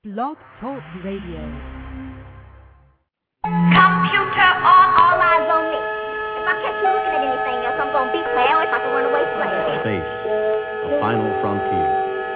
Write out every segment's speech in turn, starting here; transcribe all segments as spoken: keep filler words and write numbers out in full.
Blog Talk Radio. Computer on, all eyes on me. If I catch you looking at anything else, I'm gonna beat my ass if I can run away fast. Space, the final frontier.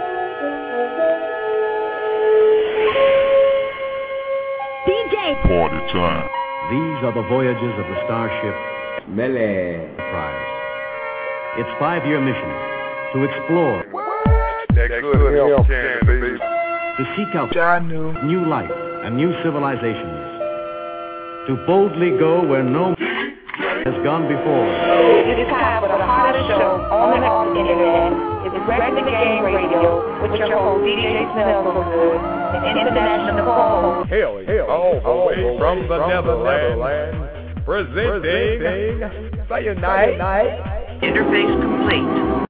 D J. Party time. These are the voyages of the starship Melee Enterprise. Its five-year mission to explore, That good health can, baby. to seek out I knew. new life and new civilizations, to boldly go where no man has gone before. It's time for the hottest show on and off the internet. It's Regular Game Radio with your host, D J Smell So Good, the international call. Hail, hail, all the way from the Netherlands, presenting Sayonite. Interface complete.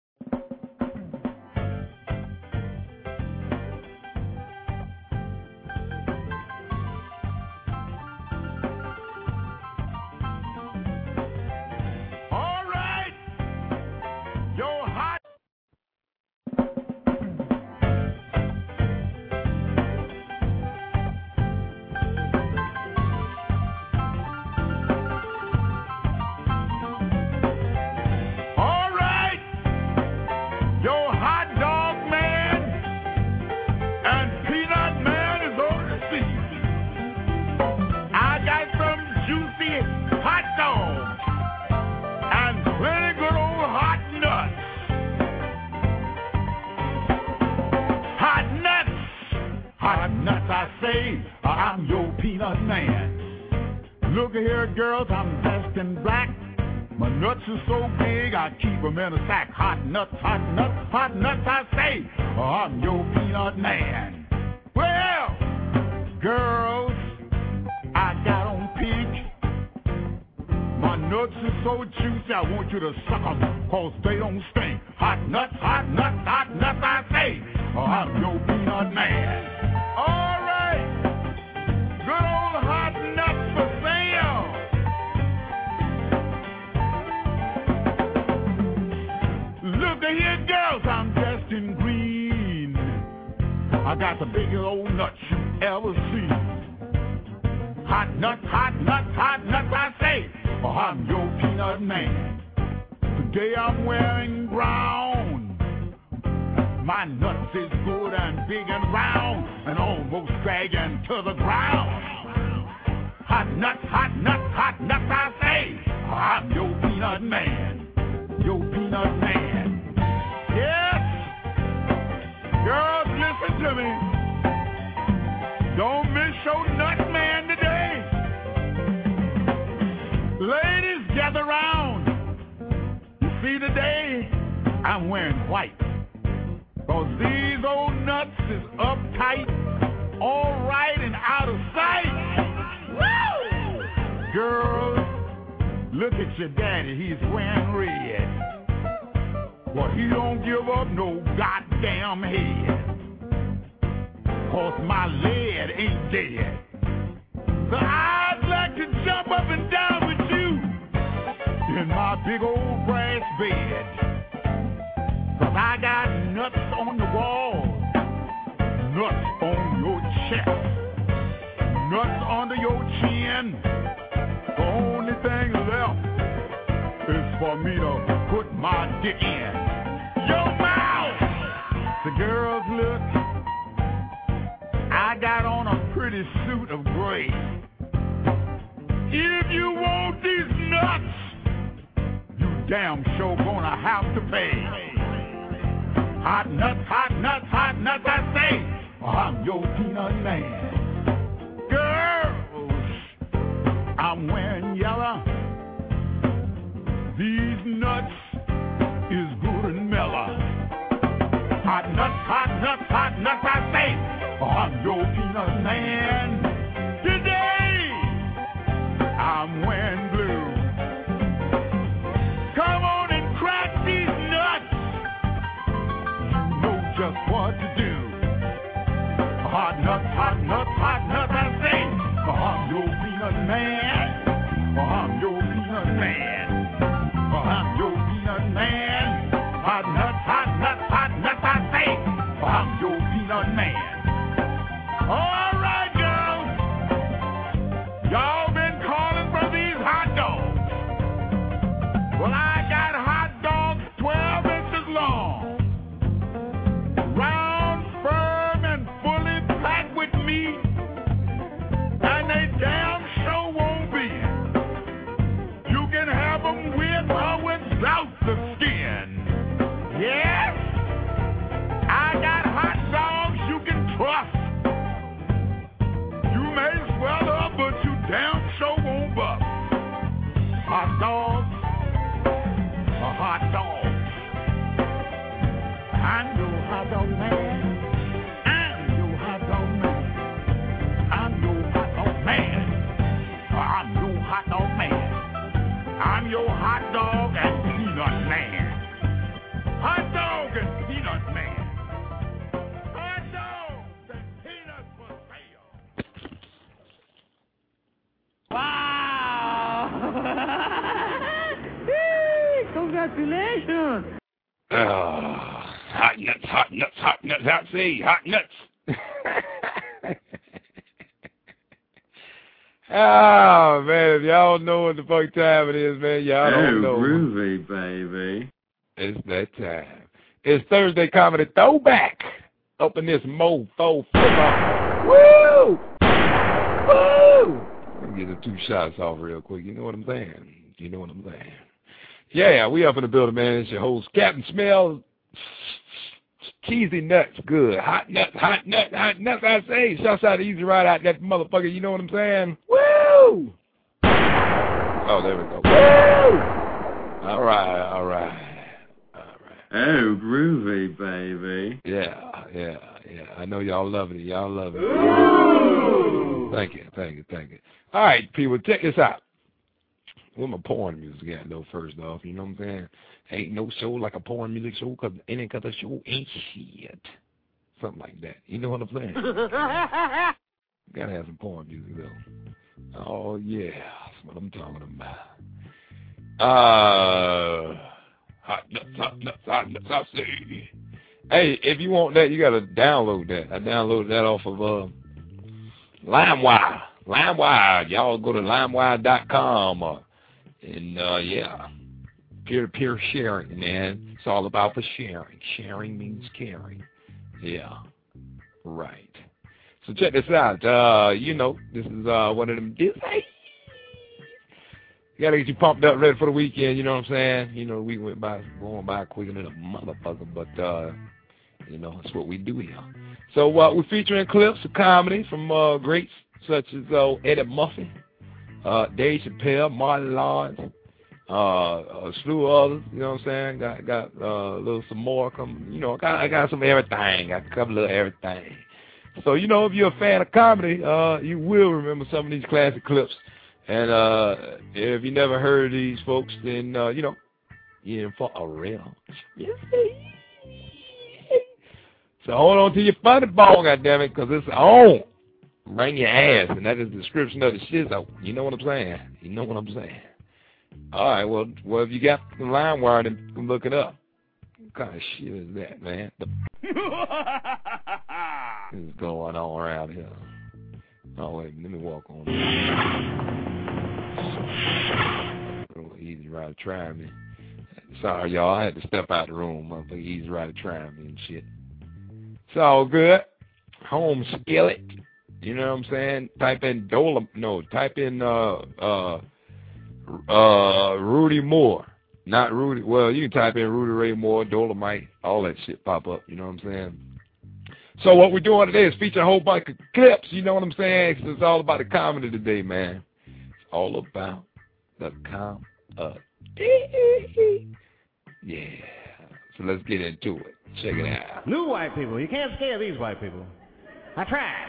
All right, yo hot. All right, yo hot dog man and peanut man is on the scene. I got some juicy hot dogs and plenty good old hot nuts. Hot nuts, hot nuts, I say, I'm your peanut man. Look here, girls, I'm dressed in black. My nuts are so big, I keep them in a sack. Hot nuts, hot nuts, hot nuts, I say, I'm your peanut man. Well, girls, I got on peach. My nuts are so juicy, I want you to suck them, cause they don't stink. Hot nuts, hot nuts, hot nuts, I say, I'm your peanut man. All right, good old hot nuts for sale. Look at here, girls, I'm dressed in green. I got the biggest old nuts you ever seen. Hot nuts, hot nuts, hot nuts, I say, oh, I'm your peanut man. Today I'm wearing brown. My nuts is good and big and round and almost dragging to the ground. Hot nuts, hot nuts, hot nuts, I say, oh, I'm your peanut man. Your peanut man. Yes, girls, listen to me. Don't miss your nut man today. Ladies, gather round. You see today, I'm wearing white. Cause these old nuts is uptight, all right and out of sight. Woo! Girls, look at your daddy, he's wearing red. Well, he don't give up no goddamn head. Cause my lead ain't dead. So I'd like to jump up and down with you in my big old brass bed. Cause I got nuts on the wall, nuts on your chest, nuts under your chin. The only thing left is for me to put my dick in your mouth. The girls look, I got on a pretty suit of gray. If you want these nuts, you damn sure gonna have to pay. Hot nuts, hot nuts, hot nuts, I say, I'm your peanut man. Girls, I'm wearing yellow. These nuts is good and mellow. Hot nuts, hot nuts, hot nuts, I say, I'm your peanut man. Today, I'm wearing blue. Come on and crack these nuts. You know just what to do. Hot nuts, hot nuts, hot nuts, I say, I'm your peanut man. I'm your peanut man. I'm your peanut man. Hot nuts, hot nuts, hot nuts, I say, I'm your peanut man. All right, girls. Y'all been calling for these hot dogs. Well, I got hot dogs twelve inches long, round, firm, and fully packed with meat, and they damn sure won't bend. You can have them with or without the skin. Yes, I got hot dogs you can trust. You may swell up, but you damn sure won't bust. Hot dogs are hot dogs. I'm your hot dog man. I'm your hot dog man. I'm your hot dog man. I'm your hot dog man. I'm your hot dog and peanut man. Hot dog and peanut man. Hot dogs and peanuts for sale. Wow! Congratulations! Oh, hot nuts, hot nuts, hot nuts, I say, hot nuts. Oh, man, if y'all know what the fuck time it is, man, y'all don't know. Oh, groovy, baby. It's that time. It's Thursday Comedy Throwback up in this mofo football. Woo! Woo! Let me get the two shots off real quick. You know what I'm saying? You know what I'm saying? Yeah, we up in the building, man. It's your host, Captain Smell. Cheesy nuts, good. Hot nuts, hot nuts, hot nuts, I say. Shouts out to Easy Ride out that motherfucker, you know what I'm saying? Woo! Oh, there we go. Woo! All right, all right, all right. Oh, groovy, baby. Yeah, yeah, yeah. I know y'all loving it. Y'all love it. Ooh. Thank you, thank you, thank you. All right, people, check this out. Where my porn music at, though, first off, you know what I'm saying? Ain't no show like a porn music show, because any other show ain't shit. Something like that. You know what I'm saying? Gotta have some porn music, though. Oh, yeah. That's what I'm talking about. Uh, hot nuts, hot nuts, hot nuts, I say. Hey, if you want that, you gotta download that. I downloaded that off of uh, LimeWire. LimeWire. Y'all go to limewire dot com. Uh, and, uh, yeah. Peer-to-peer sharing, man. It's all about the sharing. Sharing means caring. Yeah. Right. So check this out. Uh, you know, this is uh, one of them deals. Hey. You gotta get you pumped up, ready for the weekend, you know what I'm saying? You know, we went by, going by quicker than a motherfucker, but, uh, you know, that's what we do here. So uh, we're featuring clips of comedy from uh, greats such as uh, Eddie Murphy, uh, Dave Chappelle, Martin Lawrence, Uh, a slew of others, you know what I'm saying? Got got uh, a little some more coming, you know. I got I got some everything, got a couple of everything. So you know, if you're a fan of comedy, uh, you will remember some of these classic clips. And uh, if you never heard of these folks, then uh, you know, you're in for a real. So hold on to your funny bone, goddammit, because it's on. Bring your ass, and that is the description of the shizzo. You know what I'm saying? You know what I'm saying? All right, well, well, if you got the LimeWire, then look it up. What kind of shit is that, man? The what is going on around here? Oh, wait, let me walk on. Real Easy Rider trying me. Sorry, y'all, I had to step out the room. Motherfucker, Easy Rider trying me and shit. It's all good. Home skillet. You know what I'm saying? Type in Dolom. No, type in uh uh. Uh, Rudy Moore, not Rudy. Well, you can type in Rudy Ray Moore, Dolomite, all that shit pop up. You know what I'm saying? So what we're doing today is feature a whole bunch of clips. You know what I'm saying? It's all about the comedy today, man. It's all about the comedy. Yeah. So let's get into it. Check it out. New white people. You can't scare these white people. I tried.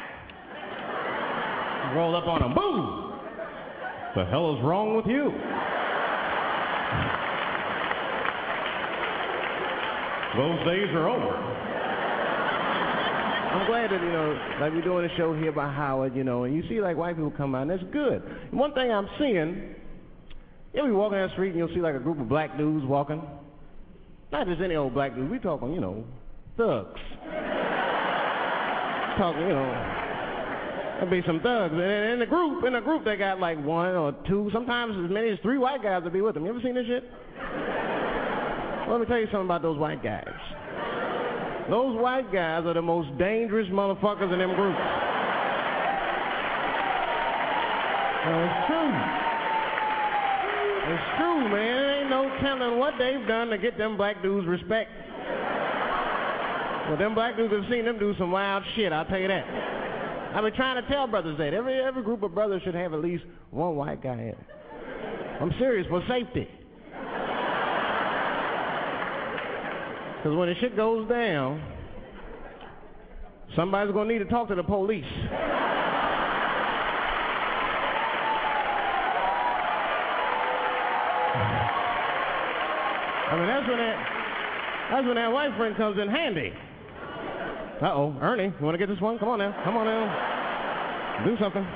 Roll up on them. Boom. The hell is wrong with you? Those days are over. I'm glad that, you know, like we're doing a show here by Howard, you know, and you see like white people come out, and that's good. And one thing I'm seeing, you'll be walking down the street and you'll see like a group of black dudes walking. Not just any old black dudes, we talking, you know, thugs. Talking, you know, There'll be some thugs. And in the group, in the group, they got like one or two, sometimes as many as three white guys to be with them. You ever seen this shit? Well, let me tell you something about those white guys. Those white guys are the most dangerous motherfuckers in them groups. Uh, it's true. It's true, man. There ain't no telling what they've done to get them black dudes respect. Well, them black dudes have seen them do some wild shit, I'll tell you that. I've been trying to tell brothers that. Every every group of brothers should have at least one white guy in it. I'm serious, for safety. Because when the shit goes down, somebody's going to need to talk to the police. I mean, that's when that, that's when that white friend comes in handy. Uh-oh, Ernie, you want to get this one? Come on now, come on now. Do something.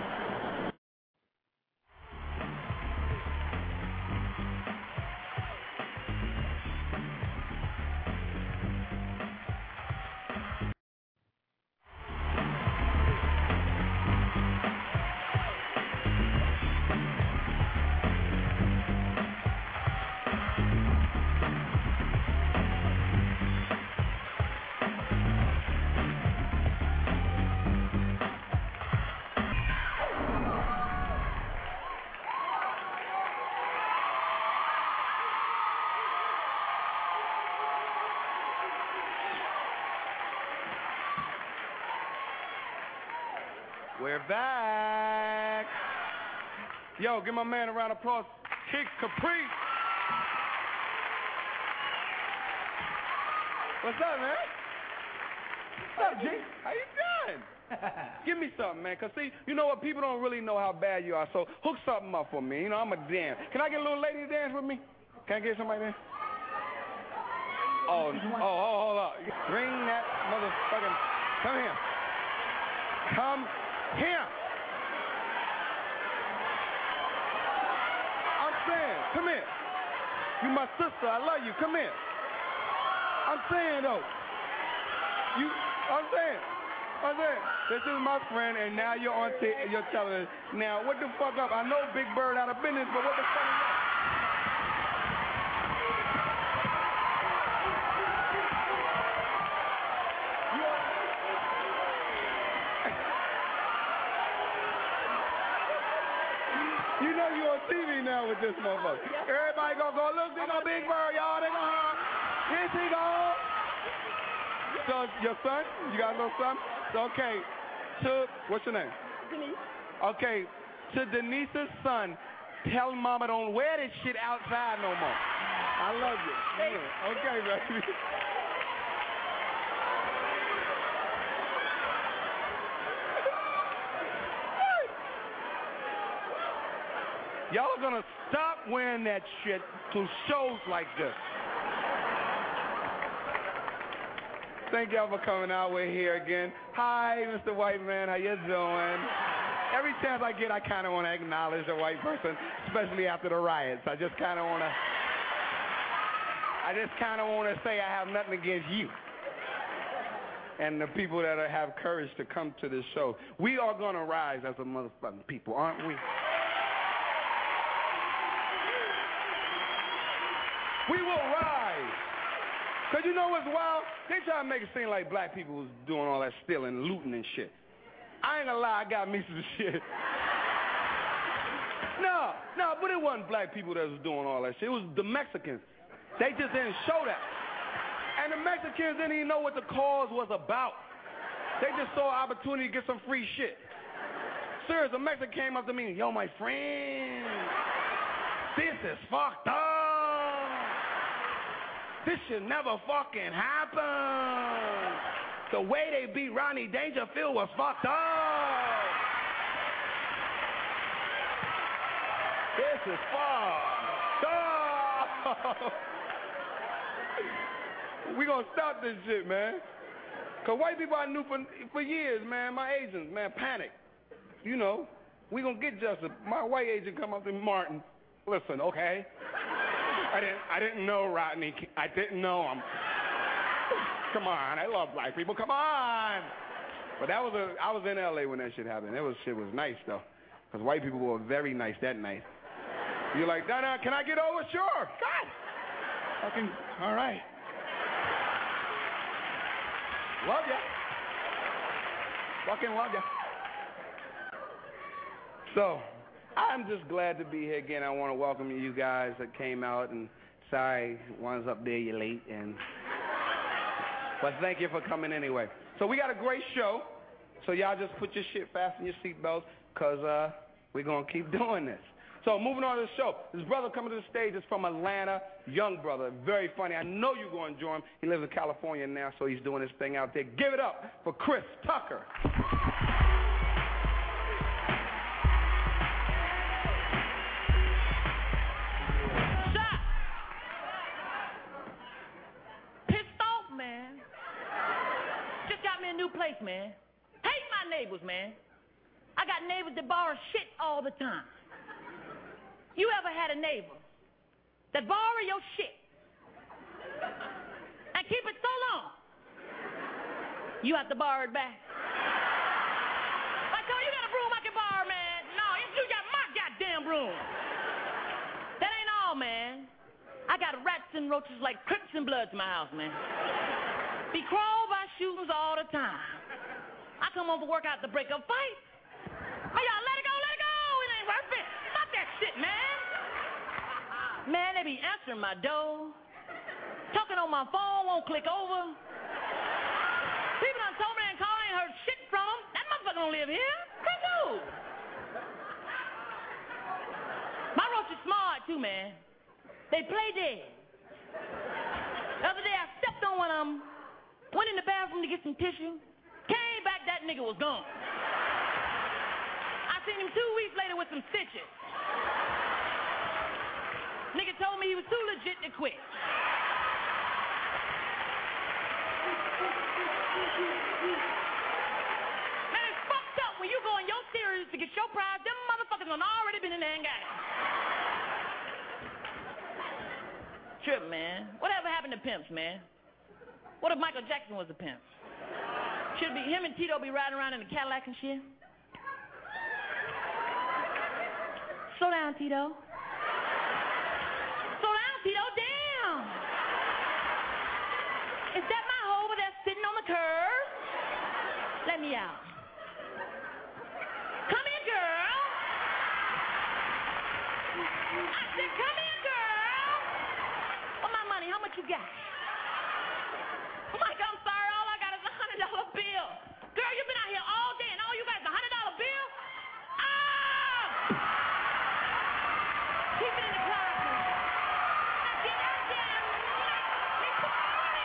We're back. Yo, give my man a round of applause. Kid Capri. What's up, man? What's up, G? How you doing? Give me something, man. Because, see, you know what? People don't really know how bad you are. So hook something up for me. You know, I'm a dance. Can I get a little lady to dance with me? Can I get somebody there? Oh, oh, oh, hold up. Bring that motherfucking... Come here. Come here. I'm saying, come here. You my sister. I love you. Come here. I'm saying, though. You, I'm saying. I'm saying. This is my friend, and now you're on t- you're telling us. Now, what the fuck up? I know Big Bird out of business, but what the fuck is that? You know you on T V now with this motherfucker. Everybody gonna go, look, they go Big Bird, y'all. They gonna, here she go. So, your son? You got a little son? So, okay. To, what's your name? Denise. Okay. To Denise's son, tell mama don't wear this shit outside no more. I love you. Yeah. Okay, baby. Y'all are gonna stop wearing that shit to shows like this. Thank y'all for coming out. We're here again. Hi, Mister White Man. How you doing? Every chance I get, I kind of want to acknowledge a white person, especially after the riots. I just kind of want to. I just kind of want to say I have nothing against you and the people that have courage to come to this show. We are gonna rise as a motherfucking people, aren't we? We will rise. Because you know what's wild? They try to make it seem like black people was doing all that stealing, looting and shit. I ain't gonna lie, I got me some shit. No, no, but it wasn't black people that was doing all that shit. It was the Mexicans. They just didn't show that. And the Mexicans didn't even know what the cause was about. They just saw an opportunity to get some free shit. Serious, a Mexican came up to me, yo, my friend, this is fucked up. This should never fucking happen. The way they beat Rodney Dangerfield was fucked up. This is fucked up. We gonna stop this shit, man. Cause white people I knew for, for years, man, my agents, man, panic. You know, we gonna get justice. My white agent come up to me, Martin, listen, okay? I didn't, I didn't know Rodney. I didn't know him. Come on, I love black people. Come on. But that was a, I was in L A when that shit happened. That was shit was nice though, because white people were very nice that night. You're like, no, no, can I get over? Sure. God. Fucking, all right. Love ya. Fucking love ya. So, I'm just glad to be here again. I want to welcome you guys that came out, and sorry, one's up there, you're late, and but thank you for coming anyway. So we got a great show, so y'all just put your shit, fasten your seatbelts, because uh, we're going to keep doing this. So moving on to the show, this brother coming to the stage is from Atlanta, young brother, very funny. I know you're going to enjoy him. He lives in California now, so he's doing his thing out there. Give it up for Chris Tucker. Shot. Pissed off, man. Just got me a new place, man. Hate my neighbors, man. I got neighbors that borrow shit all the time. You ever had a neighbor that borrow your shit and keep it so long you have to borrow it back? Like, oh, you got a broom I can borrow, man. No, you got my goddamn broom. That ain't all, man. I got rats and roaches like Crips and Bloods in my house, man. Be crawled by shootings all the time. I come home from work out to break up fights. Oh, y'all, let it go, let it go. It ain't worth it. Stop that shit, man. Man, they be answering my door. Talking on my phone, won't click over. People done told me and called, ain't heard shit from them. That motherfucker don't live here. Chris who? My roach is smart, too, man. They play dead. The other day, I stepped on one of them, went in the bathroom to get some tissue, came back, that nigga was gone. I seen him two weeks later with some stitches. Nigga told me he was too legit to quit. Man, it's fucked up when you go in your series to get your prize. Them motherfuckers done already been in there and got it. Trip, man. Whatever happened to pimps, man? What if Michael Jackson was a pimp? Should be him and Tito be riding around in a Cadillac and shit? Slow down, Tito. Slow down, Tito. Damn. Is that my hoe over there sitting on the curb? Let me out. Come here, girl. I said, come here, girl. For my money, how much you got? Mike, I'm sorry. All I got is a one hundred dollar bill. Girl, you've been out here all day, and all you got is a one hundred dollar bill? Ah! Keep it in the closet. Now get out there and let me put money.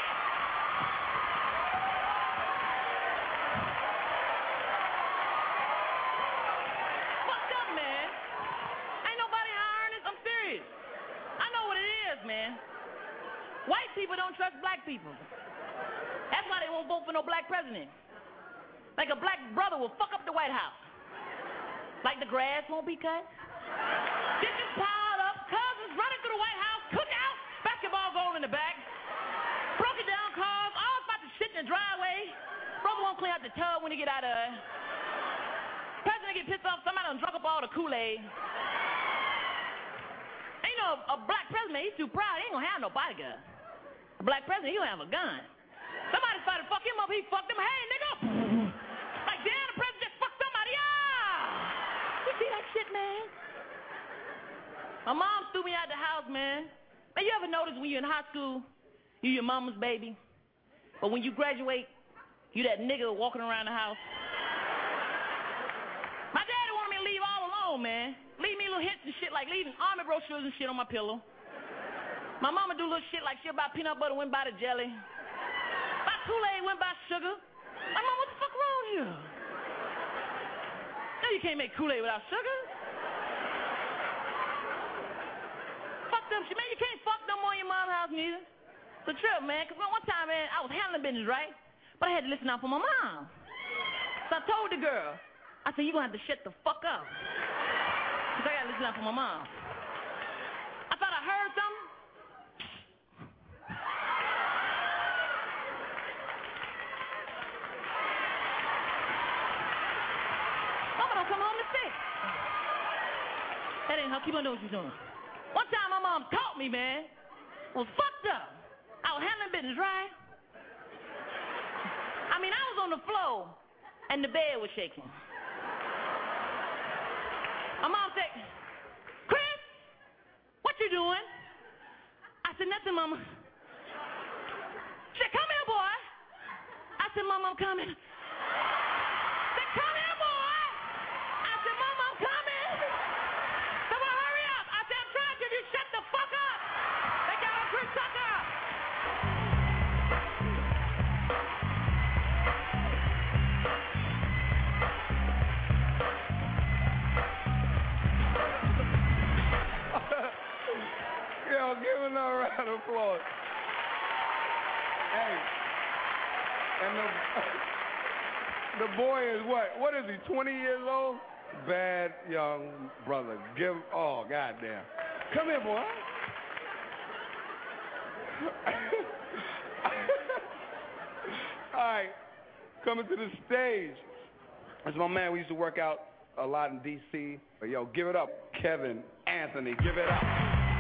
Fucked up, man. Ain't nobody hiring this. I'm serious. I know what it is, man. White people don't trust black people. That's why they won't vote for no black president. Like a black brother will fuck up the White House. Like the grass won't be cut. Dishes piled up, cousins running through the White House, cookout, basketball goal in the back, broken down cars, all about to shit in the driveway. Brother won't clean out the tub when he get out of it. President get pissed off, somebody done drunk up all the Kool-Aid. Ain't no a black president, he's too proud, he ain't gonna have no bodyguard. A black president, he gonna have a gun. Somebody tried to fuck him up, he fucked him. Hey, nigga! Like, damn, the president just fucked somebody. Ah! You see that shit, man? My mom threw me out the house, man. Man, you ever notice when you're in high school, you your mama's baby? But when you graduate, you that nigga walking around the house? My daddy wanted me to leave all alone, man. Leave me little hints and shit, like leaving army brochures and shit on my pillow. My mama do little shit like she'll buy peanut butter, went by the jelly. Buy Kool-Aid, went by sugar. My mom, what the fuck wrong here? No, you can't make Kool-Aid without sugar. Fuck them shit, man. You can't fuck no more in your mom's house neither. It's a trip, man. Because one time, man, I was handling business, right? But I had to listen out for my mom. So I told the girl, I said, you're going to have to shut the fuck up. Because I got to listen out for my mom. I thought I heard something. mama don't come home to six. That ain't her. Keep on doing what you're doing. One time my mom caught me, man. Was fucked up. I was handling business, right? I mean, I was on the floor, and the bed was shaking. My mom said, Chris, what you doing? I said, nothing, Mama. She said, come here, boy. I said, Mama, I'm coming. She said, come here, boy. I said, Mama, I'm coming. So well, hurry up. I said, I'm trying to. You shut the fuck up. They got a Chris Tucker. Yo, give him a round of applause. Hey, and the, the boy is what? What is he, twenty years old? Bad young brother. Give, oh, goddamn. Come here, boy. All right, coming to the stage. That's my man. We used to work out a lot in D C Yo, give it up, Kevin Anthony. Give it up.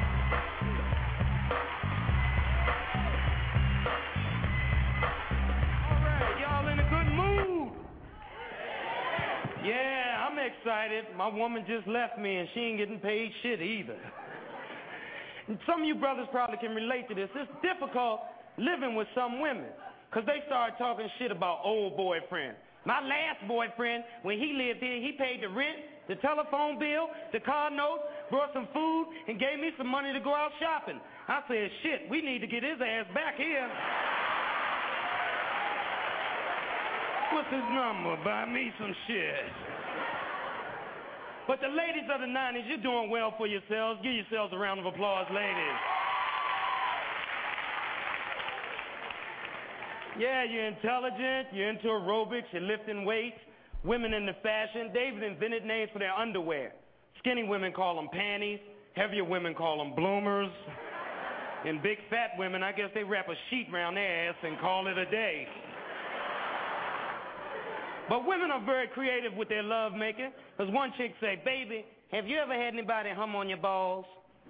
Yeah, I'm excited. My woman just left me and she ain't getting paid shit either. And some of you brothers probably can relate to this. It's difficult living with some women because they start talking shit about old boyfriend. My last boyfriend, when he lived here, he paid the rent, the telephone bill, the car note, brought some food, and gave me some money to go out shopping. I said, shit, we need to get his ass back here. What's his number? Buy me some shit. But the ladies of the nineties, you're doing well for yourselves. Give yourselves a round of applause, ladies. Yeah, you're intelligent, you're into aerobics, you're lifting weights. Women into fashion, they've invented names for their underwear. Skinny women call them panties. Heavier women call them bloomers. And big fat women, I guess they wrap a sheet around their ass and call it a day. But women are very creative with their love making. Because one chick say, baby, have you ever had anybody hum on your balls?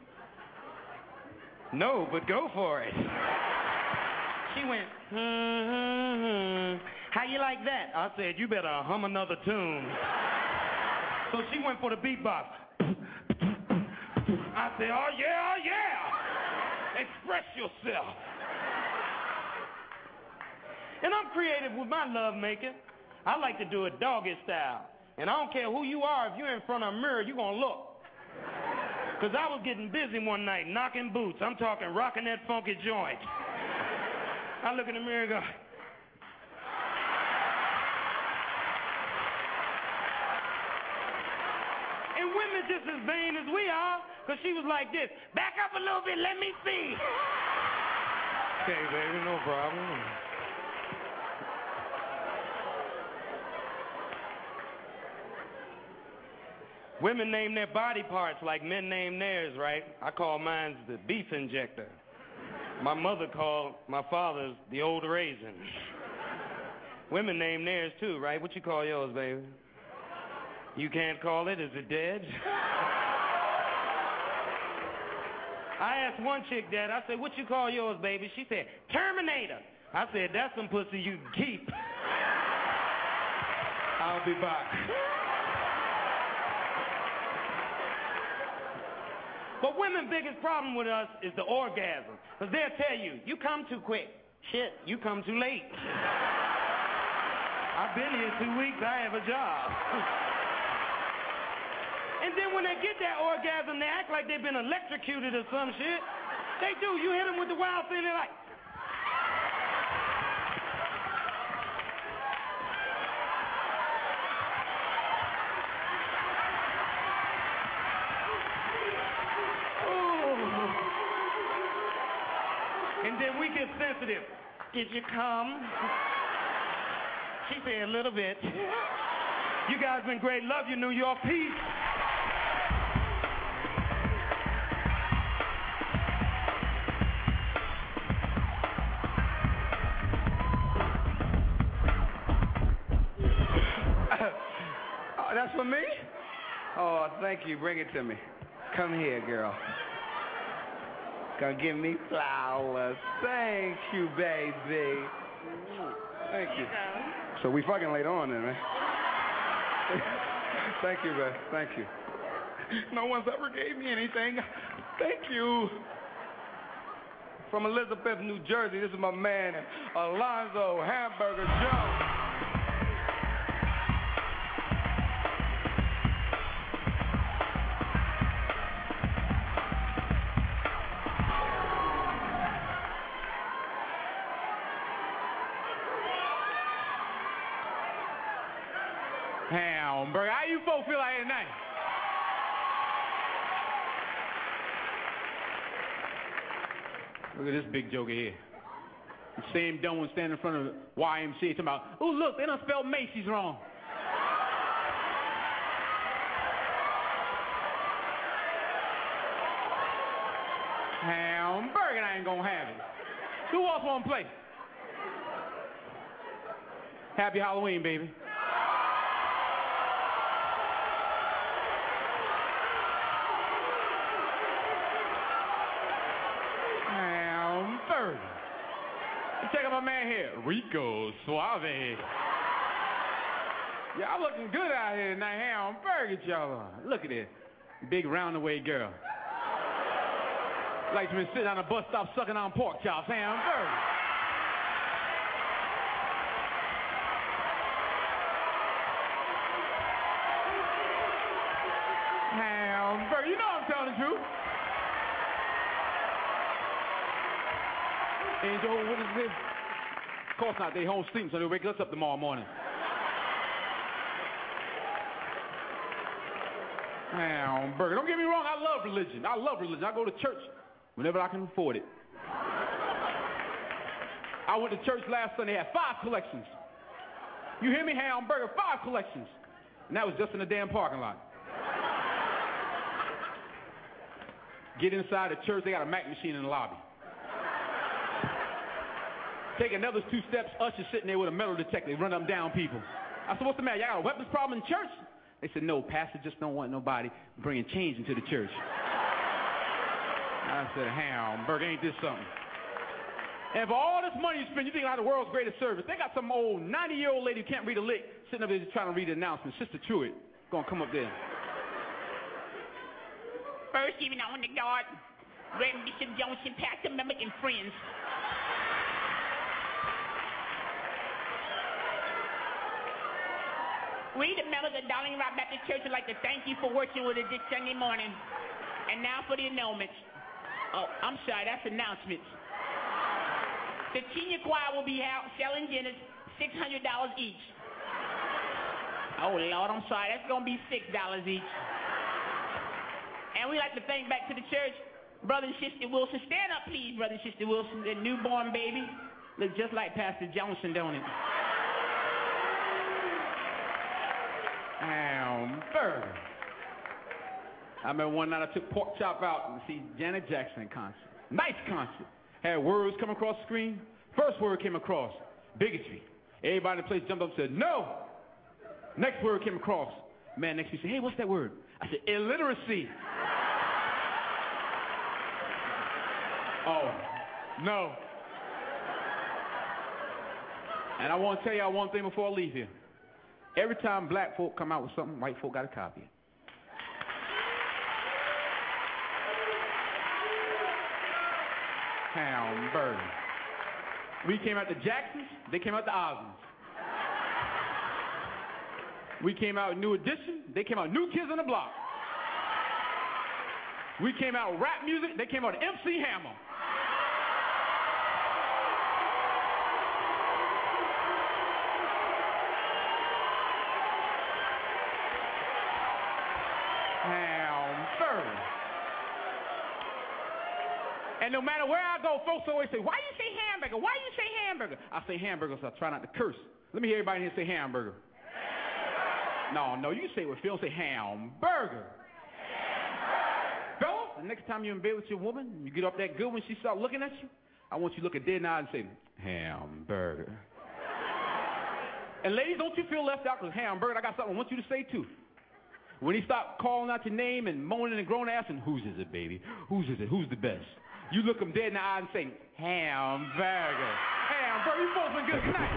No, but go for it. She went, hmm, hmm, hmm. How you like that? I said, you better hum another tune. So she went for the beatbox. I said, oh yeah, oh yeah. Express yourself. And I'm creative with my love making. I like to do it doggy style. And I don't care who you are, if you're in front of a mirror, you're going to look. Because I was getting busy one night, knocking boots. I'm talking rocking that funky joint. I look in the mirror and go. And women just as vain as we are, because she was like this. Back up a little bit, let me see. Okay, baby, no problem. Women name their body parts like men name theirs, right? I call mine the beef injector. My mother called my father's the old raisin. Women name theirs too, right? What you call yours, baby? You can't call it? Is it dead? I asked one chick that. I said, what you call yours, baby? She said, Terminator. I said, that's some pussy you can keep. I'll be back. But women's biggest problem with us is the orgasm. Because they'll tell you, you come too quick. Shit, you come too late. I've been here two weeks, I have a job. And then when they get that orgasm, they act like they've been electrocuted or some shit. They do. You hit them with the wild thing, they're like... And then we get sensitive. Did you come? She said, a little bit. You guys been great. Love you, New York. Peace. That's for me? Oh, thank you. Bring it to me. Come here, girl. Gonna give me flowers. Thank you, baby. Thank you. So we fucking later on then, man. Thank you, babe. Thank you. No one's ever gave me anything. Thank you. From Elizabeth, New Jersey, this is my man, Alonzo Hamburger Jones. Hamburger, how you folks feel like tonight? Look at this big joker here. The same dumb one standing in front of the Y M C A talking about, oh, look, they done spelled Macy's wrong. Hamburger, I ain't gonna have it. Who else wanna play? Happy Halloween, baby. Check out my man here, Rico Suave. Y'all looking good out here tonight. Hamburger, y'all are. Look at this. Big roundaway girl. Like to been sitting on a bus stop sucking on pork chops. Hamburger. Hamburger, you know I'm telling the truth. Angel, what is this? Of course not. They home sleeping, so they'll wake us up tomorrow morning. Hamburger. Don't get me wrong. I love religion. I love religion. I go to church whenever I can afford it. I went to church last Sunday. Had five collections. You hear me? Hamburger. Five collections. And that was just in the damn parking lot. Get inside the church. They got a Mac machine in the lobby. Take another two steps, usher sitting there with a metal detector. They run up and down people. I said, what's the matter? Y'all got a weapons problem in church? They said, no, pastor just don't want nobody bringing change into the church. I said, Hamburger, ain't this something? And for all this money you spend, you think I have the world's greatest service. They got some old ninety-year-old lady who can't read a lick sitting up there just trying to read the announcement. Sister Truett gonna come up there. First evening on the guard, Reverend Bishop Johnson, pastor, member, and friends. We, the members of Darling Rock Baptist Church, would like to thank you for working with us this Sunday morning. And now for the announcements. Oh, I'm sorry, that's announcements. The senior choir will be out selling dinners, six hundred dollars each. Oh, Lord, I'm sorry, that's going to be six dollars each. And we'd like to thank back to the church, Brother and Sister Wilson. Stand up, please, Brother and Sister Wilson. The newborn baby looks just like Pastor Johnson, don't it? Hamburger. I remember one night I took Pork Chop out and see Janet Jackson concert. Nice concert. Had words come across the screen. First word came across, bigotry. Everybody in the place jumped up and said, no. Next word came across. Man next to me said, hey, what's that word? I said, illiteracy. Oh, no. And I want to tell y'all one thing before I leave here. Every time black folk come out with something, white folk got to copy it. Hamburger. We came out to Jacksons, they came out to Osmonds. We came out with New Edition, they came out New Kids on the Block. We came out with rap music, they came out with M C Hammer. Hamburger. And no matter where I go, folks always say, why you say hamburger? Why you say hamburger? I say hamburger, so I try not to curse. Let me hear everybody here say hamburger. No, no, you say what Phil say, hamburger. Go. The next time you're in bed with your woman, you get up that good when she starts looking at you, I want you to look at dead in the eye and say, hamburger. And ladies, don't you feel left out, because Hamburger, I got something I want you to say too. When he stop calling out your name and moaning and groaning, asking, whose is it, baby? Whose is it? Who's the best? You look him dead in the eye and say, Hamburger. Hamburger, you both been good tonight.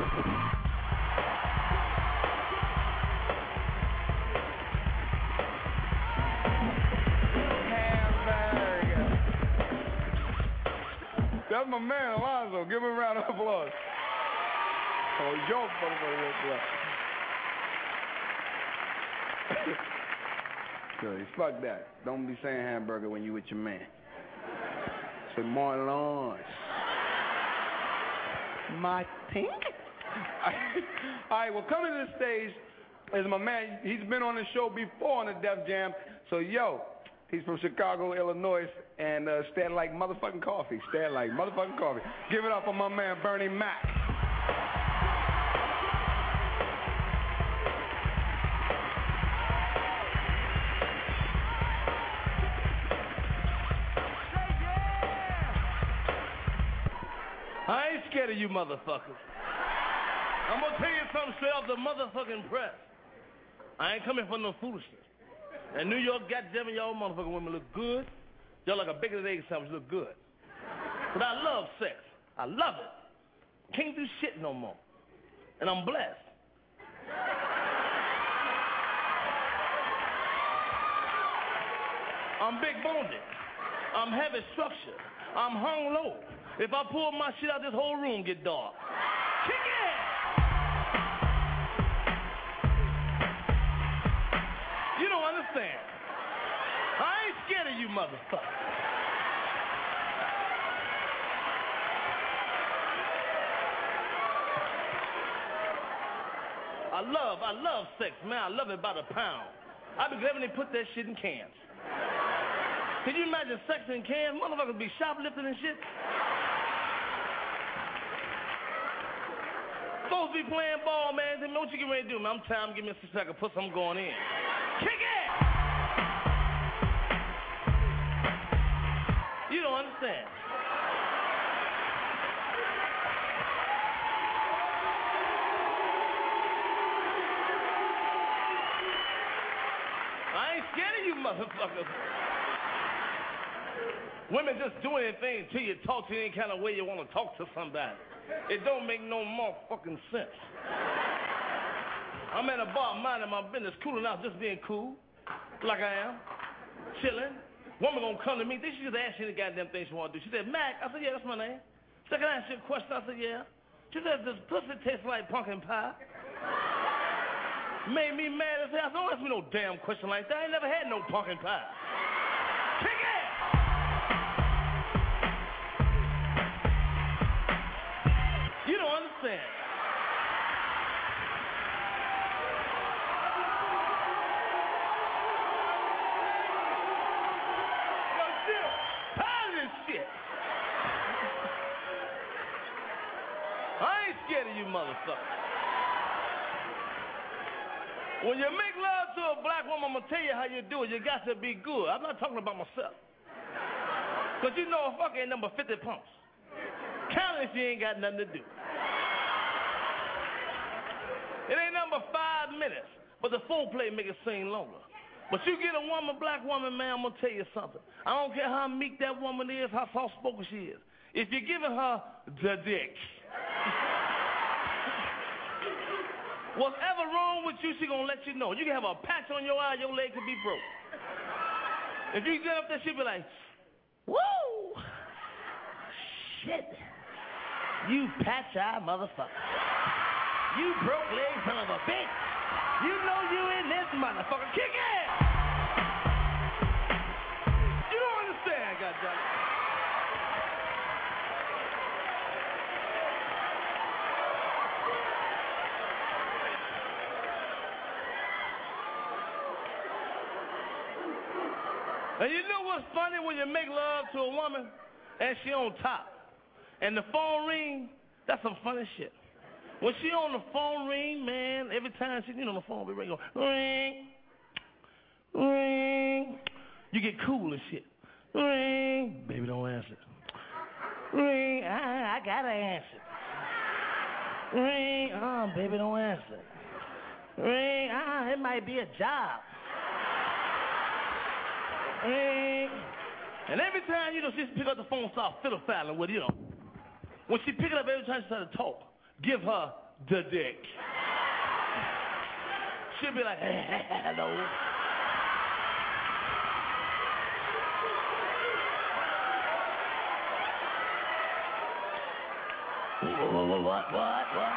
Hamburger. That's my man, Alonzo. Give him a round of applause. Oh, yo, motherfucker, applause. Good. Fuck that. Don't be saying hamburger when you with your man. Say Marlon. My pink? All right, well, coming to the stage is my man. He's been on the show before on the Def Jam. So, yo, he's from Chicago, Illinois, and uh, stand like motherfucking coffee. Stand like motherfucking coffee. Give it up for my man, Bernie Mac. I ain't scared of you motherfuckers. I'm gonna tell you something straight off the motherfucking press. I ain't coming for no foolishness. In New York, goddamn it, y'all motherfucking women look good. Y'all like a bacon and egg sandwich, look good. But I love sex. I love it. Can't do shit no more. And I'm blessed. I'm big boned. I'm heavy structure. I'm hung low. If I pull my shit out, this whole room get dark. Kick it! You don't understand. I ain't scared of you motherfuckers. I love, I love sex, man. I love it by the pound. I be glad when they put that shit in cans. Can you imagine sex in cans? Motherfuckers be shoplifting and shit. Folks be playing ball, man. Then what you get ready to do, man? I'm tired. Give me a six pack of pussy. I'm going in. Kick it! You don't understand. I ain't scared of you motherfuckers. Women just do anything to you, talk to you any kind of way you want to talk to somebody. It don't make no more fucking sense. I'm at a bar minding my business, cooling out, just being cool, like I am, chilling. Woman gonna come to me, she just ask you the goddamn thing she want to do. She said, Mac. I said, yeah, that's my name. She said, can I ask you a question? I said, yeah. She said, does pussy taste like pumpkin pie? Made me mad as hell. I said, don't ask me no damn question like that. I ain't never had no pumpkin pie. Kick it! You don't understand. Yo, shit. Tired of this shit. I ain't scared of you motherfuckers. When you make love to a black woman, I'm going to tell you how you do it. You got to be good. I'm not talking about myself. Because you know a fucker ain't number fifty pumps. Count if you ain't got nothing to do. It ain't number five minutes, but the foreplay make it seem longer. But you get a woman, black woman, man, I'm going to tell you something. I don't care how meek that woman is, how soft-spoken she is. If you're giving her the dick, whatever wrong with you, she going to let you know. You can have a patch on your eye, your leg could be broke. If you get up there, she'll be like, woo! Shit. You patch-eye motherfucker. You broke leg son of a bitch. You know you in this motherfucker. Kick it! You don't understand, goddammit. And you know what's funny when you make love to a woman and she on top and the phone ring? That's some funny shit. When she on the phone ring, man, every time she, you know, the phone be ringing, ring, ring, you get cool and shit. Ring, baby, don't answer. Ring, I, I gotta answer. Ring, oh, baby, don't answer. Ring, ah, it might be a job. Ring. And every time, you know, she pick up the phone, start fiddle-faddling with, you know. When she pick it up, every time she started to talk, give her the dick. She'll be like, hello. What, what, what, what, what?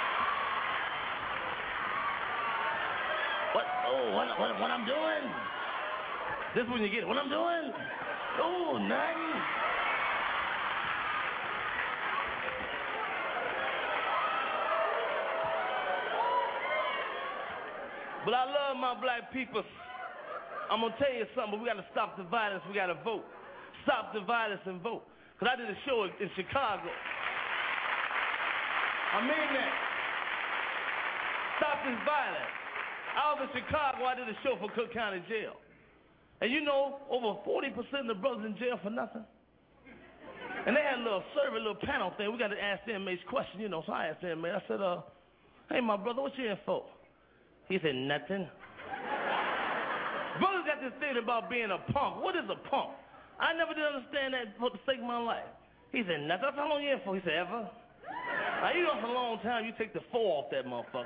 What, oh, what, what, what I'm doing? This when you get it. What I'm doing? Oh, nothing. But I love my black people. I'm going to tell you something, but we got to stop the violence. We got to vote. Stop the violence and vote. Because I did a show in Chicago. I mean that. Stop this violence. I was in Chicago. I did a show for Cook County Jail. And you know, over forty percent of the brothers in jail for nothing. And they had a little survey, a little panel thing. We got to ask the inmates questions, you know. So I asked the inmate. I said, uh, hey, my brother, what you in for? He said, nothing. Brothers got this thing about being a punk. What is a punk? I never did understand that for the sake of my life. He said, nothing. I said, how long you in for? He said, ever. Now, you know, for a long time, you take the four off that motherfucker.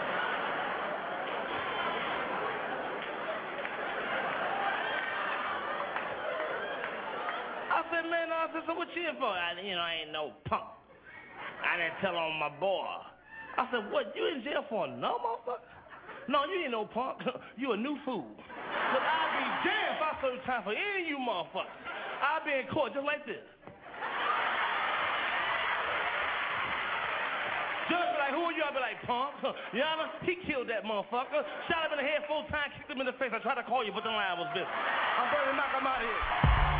I said, man, I said, so what you in for? I, you know, I ain't no punk. I didn't tell on my boy. I said, what, you in jail for no motherfucker? No, you ain't no punk. You a new fool. But I'll be damned if I serve time for any of you motherfuckers. I'll be in court just like this. Judge be like, who are you? I'll be like, punk. Your Honor, he killed that motherfucker. Shot him in the head four times, kicked him in the face. I tried to call you, but the line was busy. I'm Bernie Mac, I'm out of here.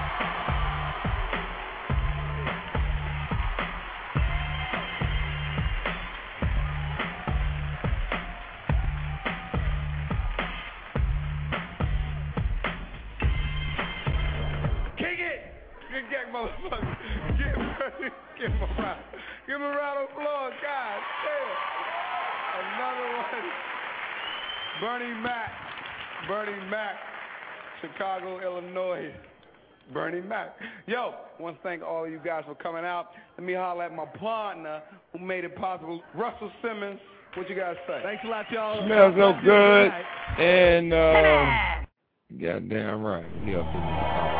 Motherfucker. Give him, give him a round. Give him a round of applause. God damn. Another one. Bernie Mac. Bernie Mac. Chicago, Illinois. Bernie Mac. Yo, I want to thank all of you guys for coming out. Let me holler at my partner who made it possible, Russell Simmons. What you guys say? Thanks a lot, y'all. Smells so good. And, uh, goddamn right. We up in the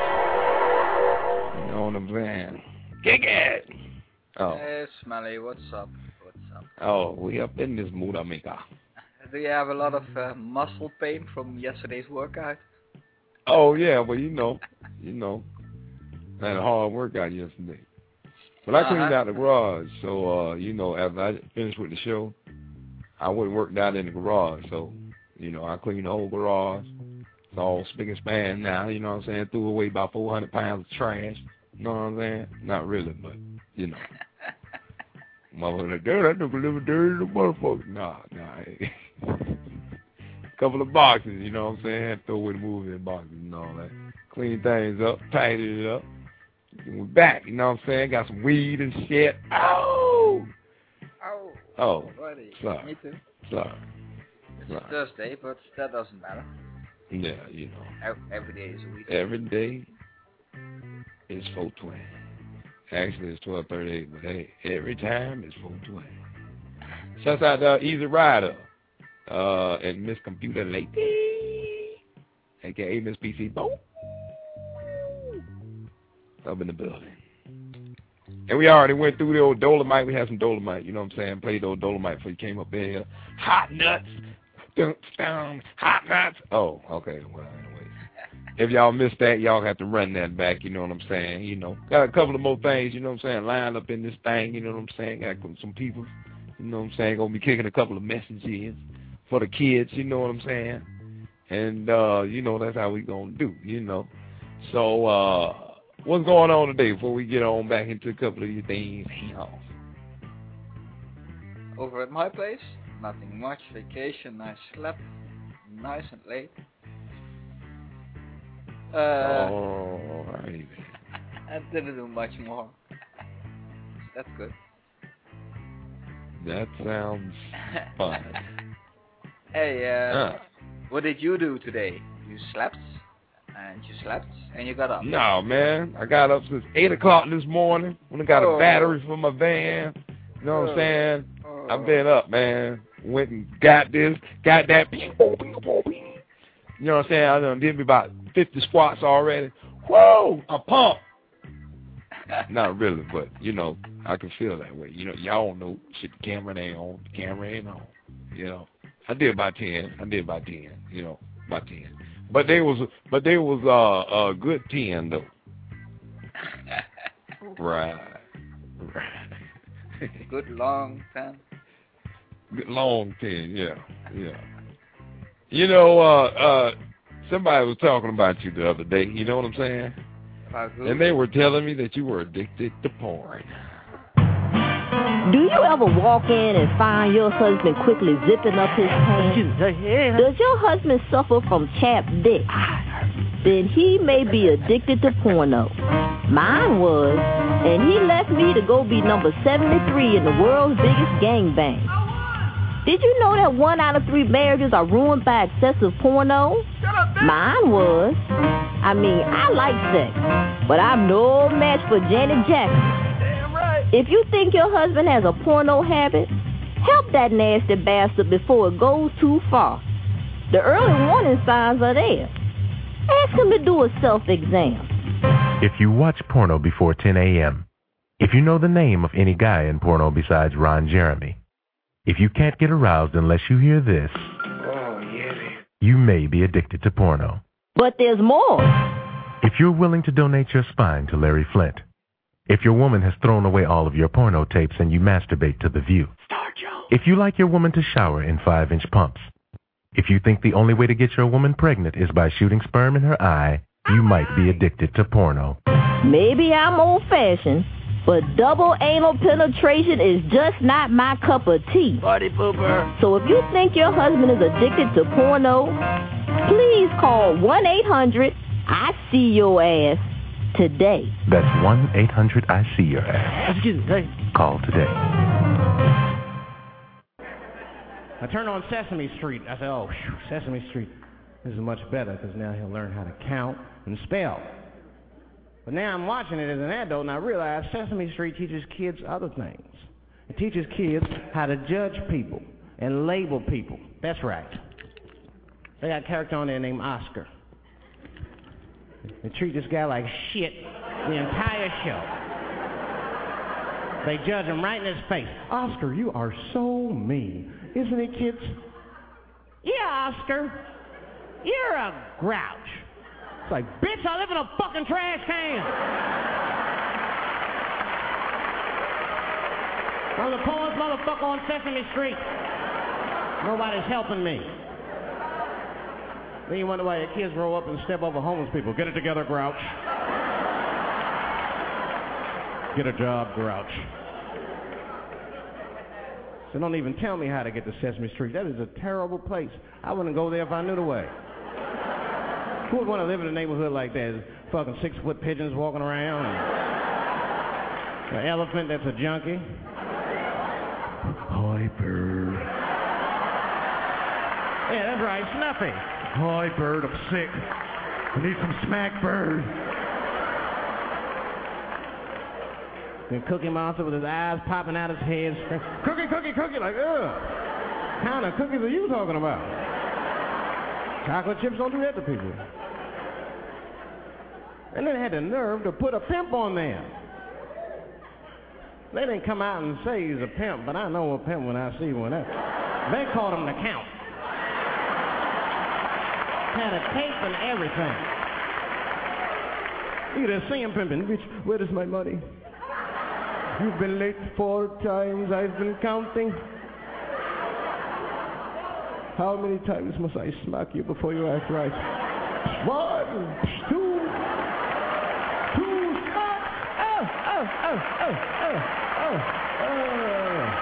You know what I'm saying? Kick it! Oh. Hey, Smelly, what's up? What's up? Oh, we up in this mood, amiga. Do you have a lot of uh, muscle pain from yesterday's workout? Oh, yeah, well, you know, you know, I had a hard workout yesterday. But I uh-huh. cleaned out the garage, so, uh, you know, after I finished with the show, I went and worked out in the garage, so, you know, I cleaned the whole garage. It's all spick and span now, you know what I'm saying? Threw away about four hundred pounds of trash. You know what I'm saying? Not really, but, you know. Mother like, Dad, I never live a dirty motherfucker. Nah, nah. Couple of boxes, you know what I'm saying? Throw away the movie boxes and all that. Clean things up, tidy it up. And we're back, you know what I'm saying? Got some weed and shit. Oh! Oh. Oh. Buddy. Sorry. Me too. Sorry. It's Sorry. Thursday, but that doesn't matter. Yeah, you know. Every, every day is a week. Every day is four twenty. Actually, it's twelve thirty-eight, but hey, every time it's four twenty. Shouts out to uh, Easy Rider uh, and Miss Computer Lady, a k a. Miss P C Bo. Up in the building. And we already went through the old Dolomite. We had some Dolomite, you know what I'm saying? Played the old Dolomite before you came up in here. Hot nuts. Dun, dun, hot nuts. Oh, okay. Well, anyway. If y'all missed that, y'all have to run that back, you know what I'm saying? You know, got a couple of more things, you know what I'm saying, lined up in this thing, you know what I'm saying? Got some people, you know what I'm saying, gonna be kicking a couple of messages for the kids, you know what I'm saying? And, uh, you know, that's how we gonna do, you know. So, uh, what's going on today before we get on back into a couple of these things? You know? Over at my place? Nothing much. Vacation. I slept nice and late. Uh, oh, right. I didn't do much more. That's good. That sounds fun. Hey, uh, Uh. what did you do today? You slept, and you slept, and you got up. No, man. I got up since eight o'clock this morning when I got Oh. a battery for my van. You know what I'm saying? Oh. I've been up, man. Went and got this, got that. You know what I'm saying? I done did me about fifty squats already. Whoa! I'm pumped. Not really, but, you know, I can feel that way. You know, y'all don't know shit, the camera ain't on. The camera ain't on. You know. I did about ten. I did about ten. You know, about ten. But they was, but they was uh a good ten though. Right. Right. Good long time. Good long ten. Yeah. Yeah. You know, uh, uh, somebody was talking about you the other day. You know what I'm saying? About who? And they were telling me that you were addicted to porn. Do you ever walk in and find your husband quickly zipping up his pants? Does your husband suffer from chapped dick? Then he may be addicted to porno. Mine was, and he left me to go be number seventy-three in the world's biggest gangbang. Did you know that one out of three marriages are ruined by excessive porno? Mine was. I mean, I like sex, but I'm no match for Janet Jackson. If you think your husband has a porno habit, help that nasty bastard before it goes too far. The early warning signs are there. Ask him to do a self-exam. If you watch porno before ten a.m., if you know the name of any guy in porno besides Ron Jeremy, if you can't get aroused unless you hear this, Oh, yeah. you may be addicted to porno. But there's more. If you're willing to donate your spine to Larry Flint, if your woman has thrown away all of your porno tapes and you masturbate to The View, if you like your woman to shower in five-inch pumps, if you think the only way to get your woman pregnant is by shooting sperm in her eye, you might be addicted to porno. Maybe I'm old-fashioned, but double anal penetration is just not my cup of tea. Party pooper. So if you think your husband is addicted to porno, please call one eight hundred I see your ass today. That's one eight hundred I see your ass. Call today. I turned on Sesame Street. I said, oh, phew, Sesame Street. This is much better because now he'll learn how to count and spell. But now I'm watching it as an adult and I realize Sesame Street teaches kids other things. It teaches kids how to judge people and label people. That's right. They got a character on there named Oscar. They treat this guy like shit the entire show. They judge him right in his face. Oscar, you are so mean. Isn't it, kids? Yeah, Oscar. You're a grouch. It's like, bitch, I live in a fucking trash can. I'm the poorest motherfucker on Sesame Street. Nobody's helping me. Then you wonder why your kids grow up and step over homeless people. Get it together, grouch. Get a job, grouch. So don't even tell me how to get to Sesame Street. That is a terrible place. I wouldn't go there if I knew the way. Who would want to live in a neighborhood like that? There's fucking six-foot pigeons walking around, and an elephant that's a junkie. Hi, bird. Yeah, that's right, Snuffy. Hi, bird, I'm sick. I need some smack, bird. And Cookie Monster with his eyes popping out his head. Cookie, cookie, cookie, like, ugh. What kind of cookies are you talking about? Chocolate chips don't do that to people. And then they had the nerve to put a pimp on there. They didn't come out and say he's a pimp, but I know a pimp when I see one. They called him the Count. Had a cape and everything. You could just see him pimping. Bitch, where is my money? You've been late four times. I've been counting. How many times must I smack you before you act right? One, two, two, smack. Oh, oh, oh, oh, oh, oh, oh.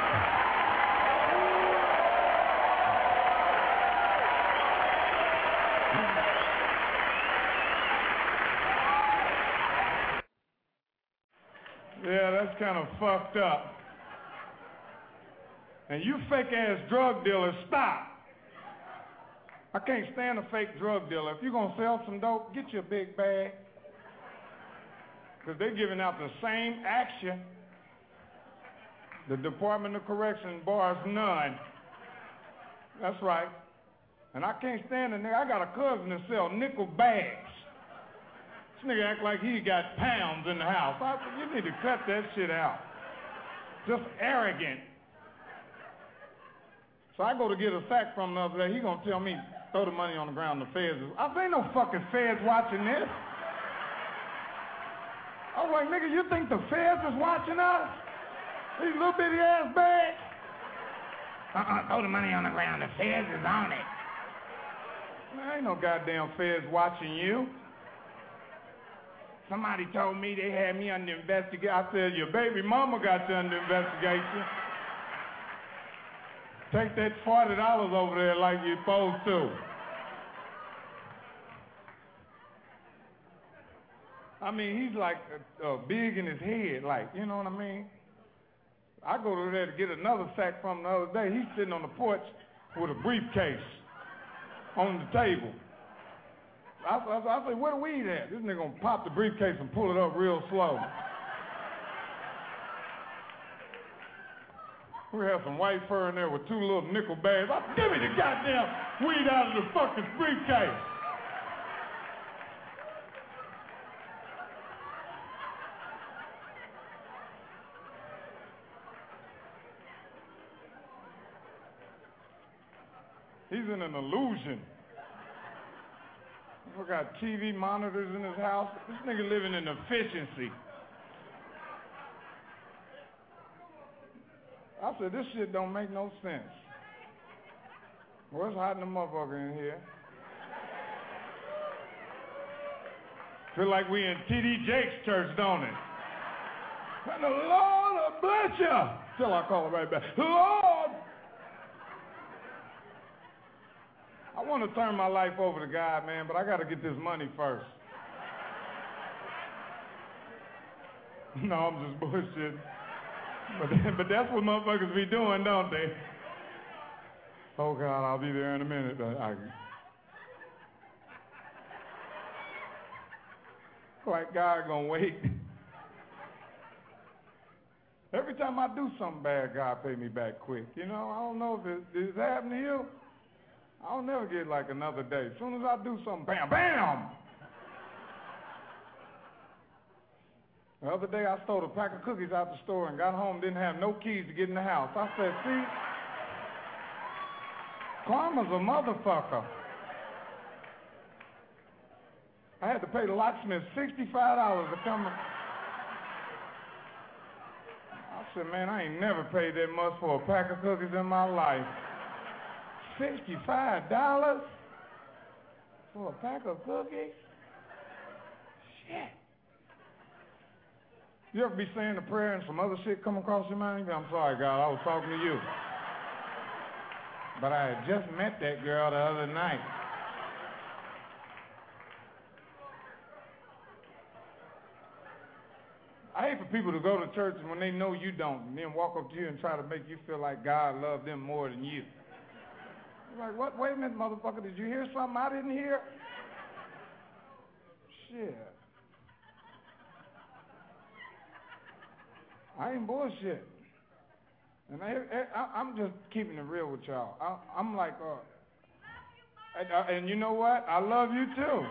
Yeah, that's kind of fucked up. And you fake-ass drug dealers, stop. I can't stand a fake drug dealer. If you're going to sell some dope, get your big bag. Because they're giving out the same action. The Department of Correction bars none. That's right. And I can't stand it, nigga. I got a cousin that sell nickel bags. This nigga act like he got pounds in the house. I said, you need to cut that shit out. Just arrogant. So I go to get a sack from him the other day. He gonna tell me, throw the money on the ground, the feds. I say, ain't no fucking feds watching this. I was like, nigga, you think the feds is watching us? These little bitty ass bags? Uh-uh, throw the money on the ground, the feds is on it. There ain't no goddamn feds watching you. Somebody told me they had me under investigation. I said, your baby mama got you under investigation. Take that forty dollars over there like you're supposed to. I mean, he's like uh, uh, big in his head, like, you know what I mean? I go to there to get another sack from him the other day. He's sitting on the porch with a briefcase on the table. I, I, I say, where the weed at? This nigga gonna pop the briefcase and pull it up real slow. We have some white fur in there with two little nickel bags. I said, give me the goddamn weed out of the fucking briefcase. He's in an illusion. We got T V monitors in his house. This nigga living in efficiency. I said, this shit don't make no sense. Well, it's hot in the motherfucker in here. Feel like we in T D Jakes' church, don't it? And the Lord bless you. Till I call it right back. Lord. I want to turn my life over to God, man, but I got to get this money first. No, I'm just bullshitting. But, but that's what motherfuckers be doing, don't they? Oh, God, I'll be there in a minute. I, like God gonna wait. Every time I do something bad, God pay me back quick. You know, I don't know if it, does that happen to you? I'll never get like another day. As soon as I do something, bam, bam! The other day I stole a pack of cookies out the store and got home, didn't have no keys to get in the house. I said, see, karma's a motherfucker. I had to pay the locksmith sixty-five dollars to come. I said, man, I ain't never paid that much for a pack of cookies in my life. sixty-five dollars for a pack of cookies? Shit. You ever be saying a prayer and some other shit come across your mind? I'm sorry, God, I was talking to you. But I had just met that girl the other night. I hate for people to go to church and when they know you don't, and then walk up to you and try to make you feel like God loved them more than you. You're like, what? Wait a minute, motherfucker, did you hear something I didn't hear? Shit. I ain't bullshit. And I, I, I'm just keeping it real with y'all. I, I'm like, uh, and, uh, and you know what? I love you too.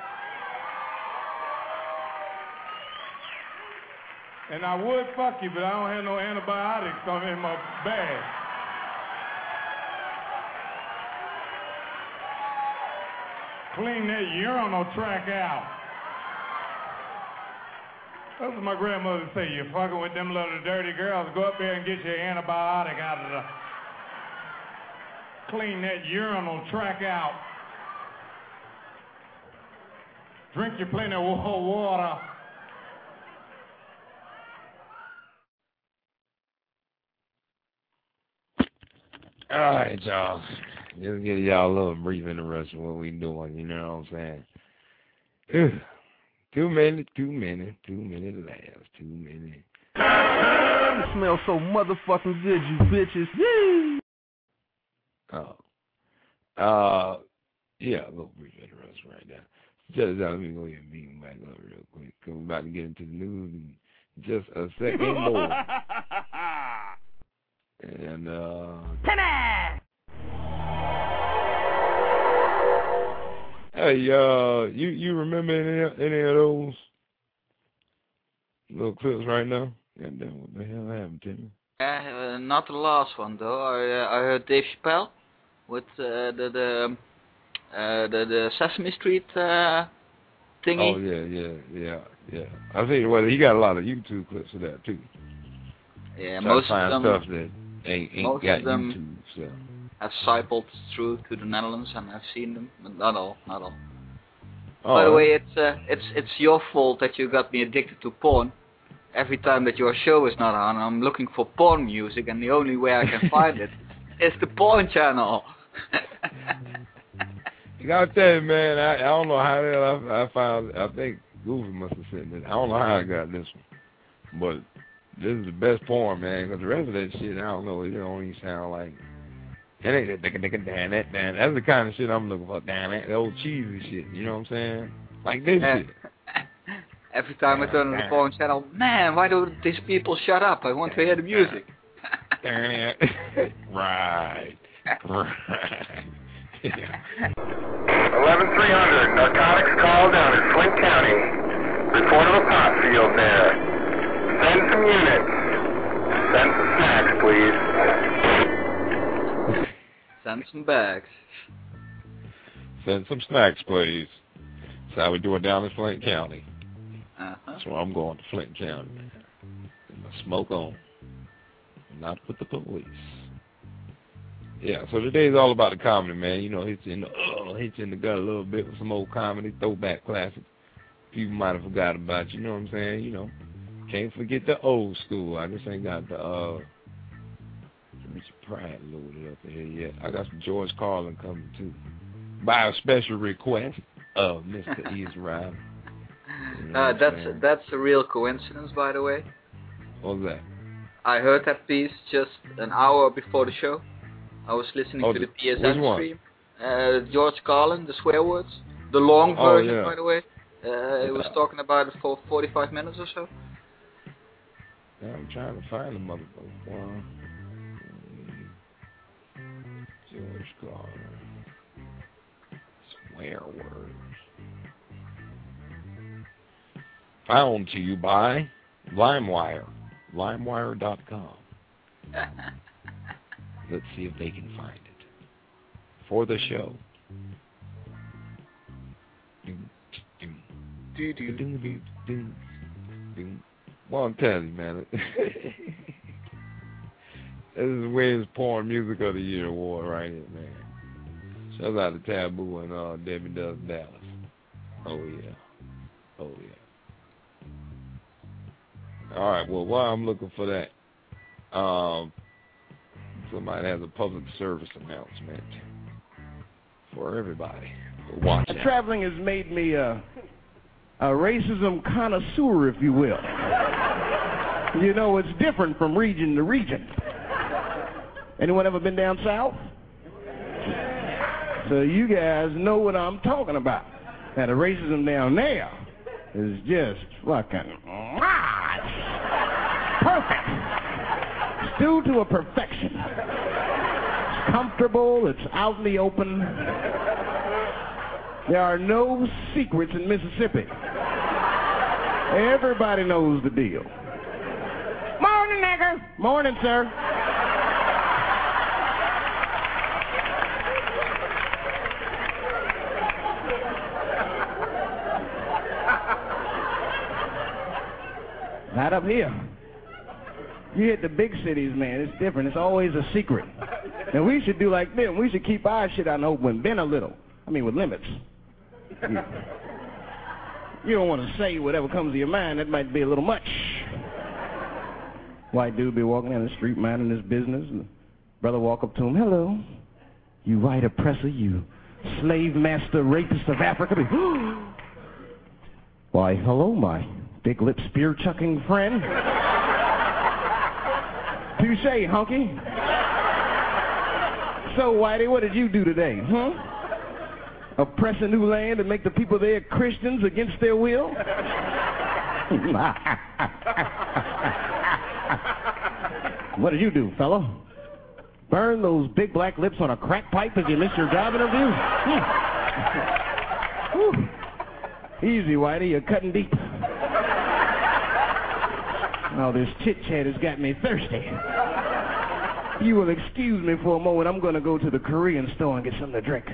And I would fuck you, but I don't have no antibiotics in my bag. Clean that urinal tract out. That's what my grandmother would say. You're fucking with them little dirty girls. Go up there and get your antibiotic out of the... Clean that urinal tract out. Drink your plenty of water. All right, y'all. Just give y'all a little brief interruption of what we doing, you know what I'm saying? Two minutes, two minutes, two minutes laughs, two minutes. You smell so motherfucking good, you bitches. Yee! Oh. Uh, yeah, a little brief interruption right now. Just let me go ahead and beat him back up real quick. Cause we're about to get into the news in just a second more. And, uh... Timmy! Hey, uh, you, you remember any, any of those little clips right now? God damn, what the hell happened, Timmy? Uh, not the last one though. I uh, I heard Dave Chappelle with uh, the the uh, the the Sesame Street uh, thingy. Oh yeah, yeah, yeah, yeah. I tell you what, he got a lot of YouTube clips of that too. Yeah, Try most to find of them. stuff that ain't ain't most got of them YouTube. So. have cycled through to the Netherlands, and I've seen them, but not all, not all. Oh, By the way, it's uh, it's it's your fault that you got me addicted to porn. Every time that your show is not on, I'm looking for porn music, and the only way I can find it is the porn channel. You gotta tell you, man, I, I don't know how the hell I, I found. I think Goofy must have sent it. I don't know how I got this one, but this is the best porn, man. Because the rest of that shit, I don't know. It don't even sound like. It ain't that damn damn that damn. That's the kind of shit I'm looking for. Damn it, the old cheesy shit. You know what I'm saying? Like this Uh, shit. Every time I turn on the porn channel, man, why do these people shut up? I want to hear the music. right. Right. eleven three hundred, narcotics call down in Flint County. Report of a pot field there. Send some units. Send some snacks, please. Send some bags. Send some snacks, please. That's how we do it down in Flint County. Uh-huh. So I'm going to Flint County. Smoke on. Not with the police. Yeah, so today's all about the comedy, man. You know, hits in the uh, hits in the gut a little bit with some old comedy, throwback classics. People might have forgot about, you know what I'm saying? You know, can't forget the old school. I just ain't got the uh Mister Pratt loaded up in here yet. I got some George Carlin coming too. By a special request of Mister Israel. You know Uh, what that's I'm saying? that's a real coincidence, by the way. What's that? I heard that piece just an hour before the show. I was listening Oh, to the the- P S which N one? stream. Uh, George Carlin, the swear words, the long Oh, version, yeah. by the way. Uh, it was talking about it for forty-five minutes or so. Yeah, I'm trying to find the motherfucker. George Carlin. Swear words. Found to you by LimeWire. LimeWire dot com. Let's see if they can find it. For the show. Well, I'm telling you, man. This is Wayne's Porn Music of the Year award right here, man. Shout out to Taboo and uh, Debbie Does Dallas. Oh, yeah. Oh, yeah. All right, well, while I'm looking for that, um, somebody has a public service announcement for everybody. Watch out. Traveling has made me a, a racism connoisseur, if you will. You know, it's different from region to region. Anyone ever been down south? So you guys know what I'm talking about. Now, the racism down there is just fucking perfect. It's due to a perfection. It's comfortable. It's out in the open. There are no secrets in Mississippi. Everybody knows the deal. Morning, nigger. Morning, sir. Not up here. You hit the big cities, man. It's different. It's always a secret. And we should do like them. We should keep our shit out in the open. Bend a little. I mean, with limits. You, you don't want to say whatever comes to your mind. That might be a little much. White dude be walking down the street minding his business. And the brother walk up to him. Hello. You white oppressor. You slave master rapist of Africa. Why, hello, my big lip spear chucking friend. Touche, hunky. So, Whitey, what did you do today, huh? Oppress a new land and make the people there Christians against their will? What did you do, fellow? Burn those big black lips on a crack pipe as you missed your job interview? Hmm. Easy, Whitey, you're cutting deep. Now, this chit-chat has got me thirsty. You will excuse me for a moment. I'm going to go to the Korean store and get something to drink.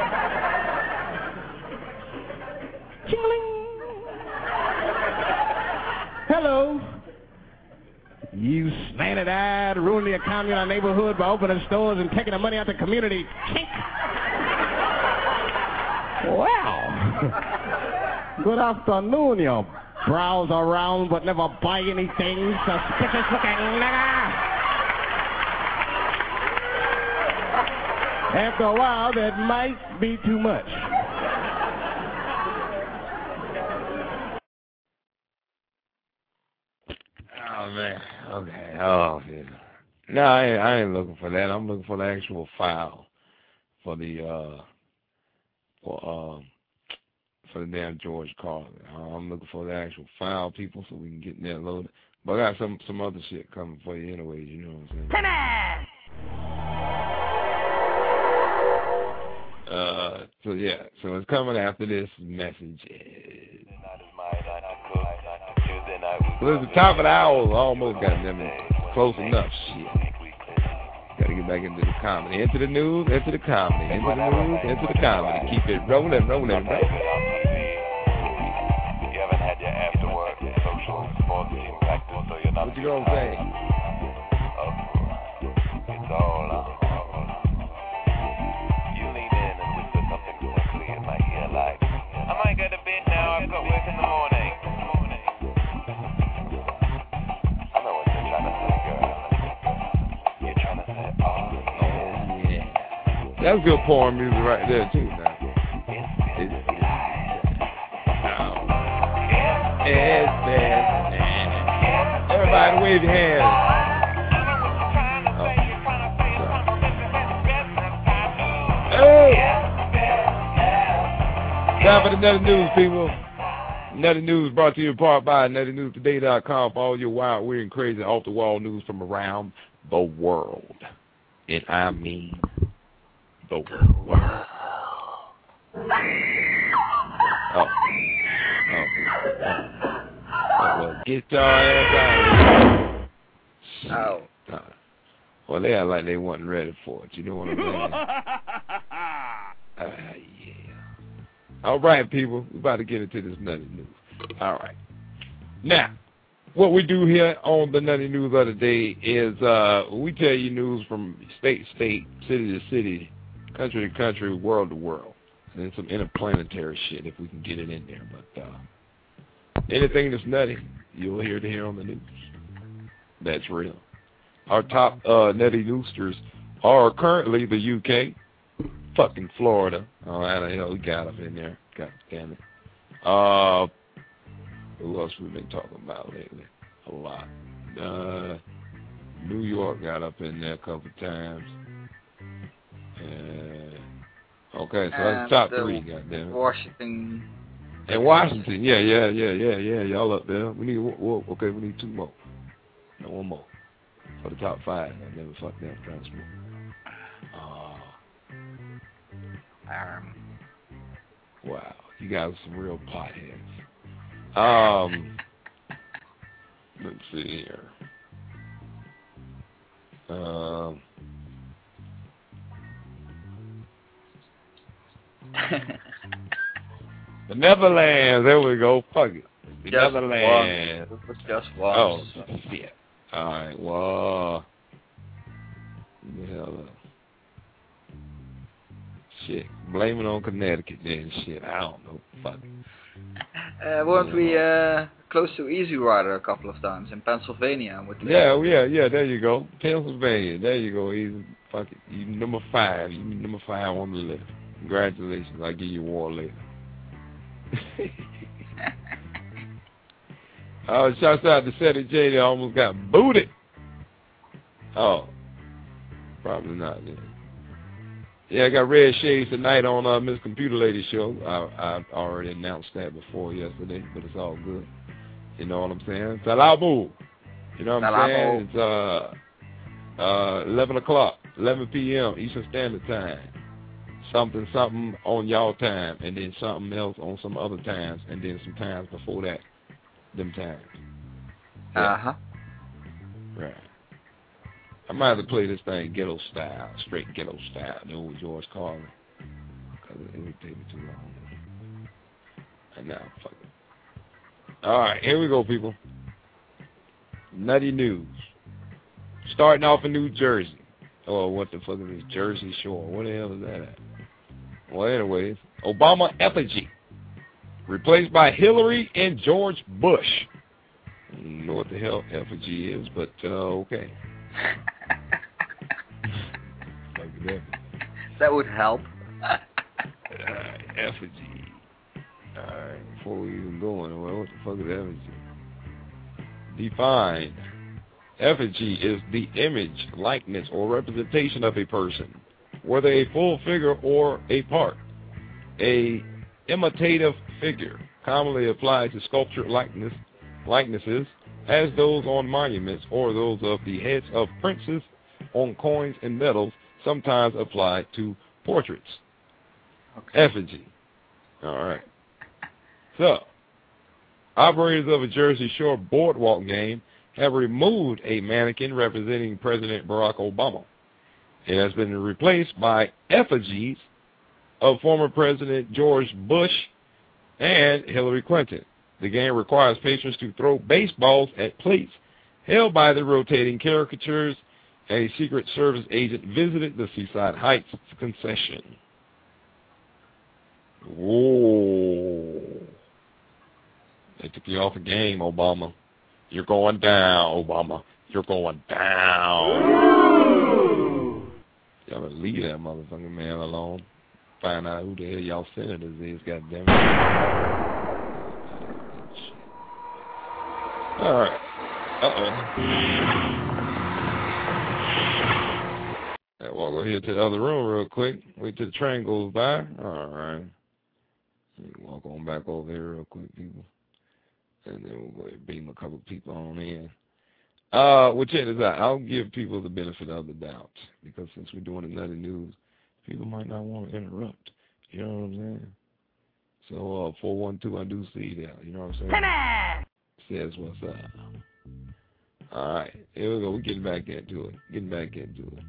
Ching-a-ling. Hello. You slanted-eyed, ruining the economy in our neighborhood by opening stores and taking the money out the community. Chink. Wow. Good afternoon, you browse around but never buy anything. Suspicious looking nigga. After a while, that might be too much. Oh, man. Okay. Oh, yeah. No, I ain't, I ain't looking for that. I'm looking for the actual file for the, uh, for, um, for the damn George Carlin. I'm looking for the actual file, people, so we can get in there loaded. But I got some, some other shit coming for you anyways, you know what I'm saying? Uh, so yeah, so it's coming after this message. Well, it's the top of the hour, almost got them close enough. Shit. Gotta get back into the comedy. Into the news, into the comedy. Into the news, into the comedy. Keep it rolling, rolling, rolling. You haven't had your after work, social sports team practice, so you're not. What you gonna say? It's all on. I might go to bed now, I've got work in the morning. I know what you're trying to say, girl. You're trying to say, oh, yeah. That's good porn music right there, too, now. It's, it's, it's, it's, everybody wave your hands. Oh. Hey! Time for the Nutty News, people. Nutty News brought to you in part by nutty news today dot com for all your wild, weird, and crazy off-the-wall news from around the world. And I mean the world. Oh. Oh. Oh, well, get your ass out. Oh. Uh, well, they act like they wasn't ready for it. You know what I'm saying? uh, yeah. All right, people, we're about to get into this Nutty News. All right. Now, what we do here on the Nutty News of the day is uh, we tell you news from state to state, city to city, country to country, world to world, and then some interplanetary shit if we can get it in there. But uh, anything that's nutty, you'll hear it here on the news. That's real. Our top uh, nutty newsters are currently the U K, fucking Florida. Oh, how the hell we got up in there? God damn it. Uh, who else we been talking about lately? A lot. Uh, New York got up in there a couple times. Uh, okay, so that's top three, goddamn it. Washington. And Washington, yeah, yeah, yeah, yeah, yeah. Y'all up there. We need, whoa, okay, we need two more. No, one more. For the top five. I never fucked that trying to smoke. Um, wow, you guys are some real potheads. Um, let's see here. Um, the Netherlands. There we go. Fuck it. The just Netherlands. One. It was just one. Oh shit. All right. Well, the hell up. Shit, blame it on Connecticut then. Shit, I don't know. Fuck. Uh, weren't we uh, close to Easy Rider a couple of times in Pennsylvania? With the yeah, yeah, yeah. There you go, Pennsylvania. There you go. Easy. Fuck it. You number five. You number five on the list. Congratulations. I'll give you a award later. Oh, shouts out to Cedric J. They almost got booted. Oh, probably not. Then. Yeah, I got Red Shades tonight on uh, Miss Computer Lady show. I I already announced that before yesterday, but it's all good. You know what I'm saying? Salamu. You know what I'm Salamu. saying? It's uh uh eleven o'clock, eleven p.m. Eastern Standard Time. Something something on y'all time, and then something else on some other times, and then some times before that, them times. Yeah. Uh huh. Right. I might have to play this thing ghetto style, straight ghetto style, the old George Carlin, because it would take me too long. And now, fuck it. All right, here we go, people. Nutty news. Starting off in New Jersey. Oh, what the fuck is this? Jersey Shore. Where the hell is that at? Well, anyways, Obama effigy replaced by Hillary and George Bush. I don't know what the hell effigy is, but uh, okay. That would help. uh, effigy. Alright, before we even go anywhere, what the fuck is effigy? Define. Effigy is the image, likeness, or representation of a person, whether a full figure or a part. A imitative figure, commonly applied to sculpture likeness, likenesses, as those on monuments or those of the heads of princes on coins and medals, sometimes applied to portraits. Okay. Effigy. All right. So, operators of a Jersey Shore boardwalk game have removed a mannequin representing President Barack Obama. It has been replaced by effigies of former President George Bush and Hillary Clinton. The game requires patrons to throw baseballs at plates held by the rotating caricatures, and a Secret Service agent visited the Seaside Heights concession. Whoa. They took you off the game, Obama. You're going down, Obama. You're going down. Y'all better leave that motherfucking man alone. Find out who the hell y'all senators is, goddammit. Alright. Uh-oh. Right, well, go here to the other room real quick. Wait till the train goes by. Alright. Walk on back over here real quick, people. And then we'll go ahead and beam a couple people on in. Uh, well, check this out. I'll give people the benefit of the doubt. Because since we're doing another news, people might not want to interrupt. You know what I'm saying? So, uh, four one two, I do see that. You know what I'm saying? Come on! Says what's up. Alright, here we go. We're getting back into it. Getting back into it.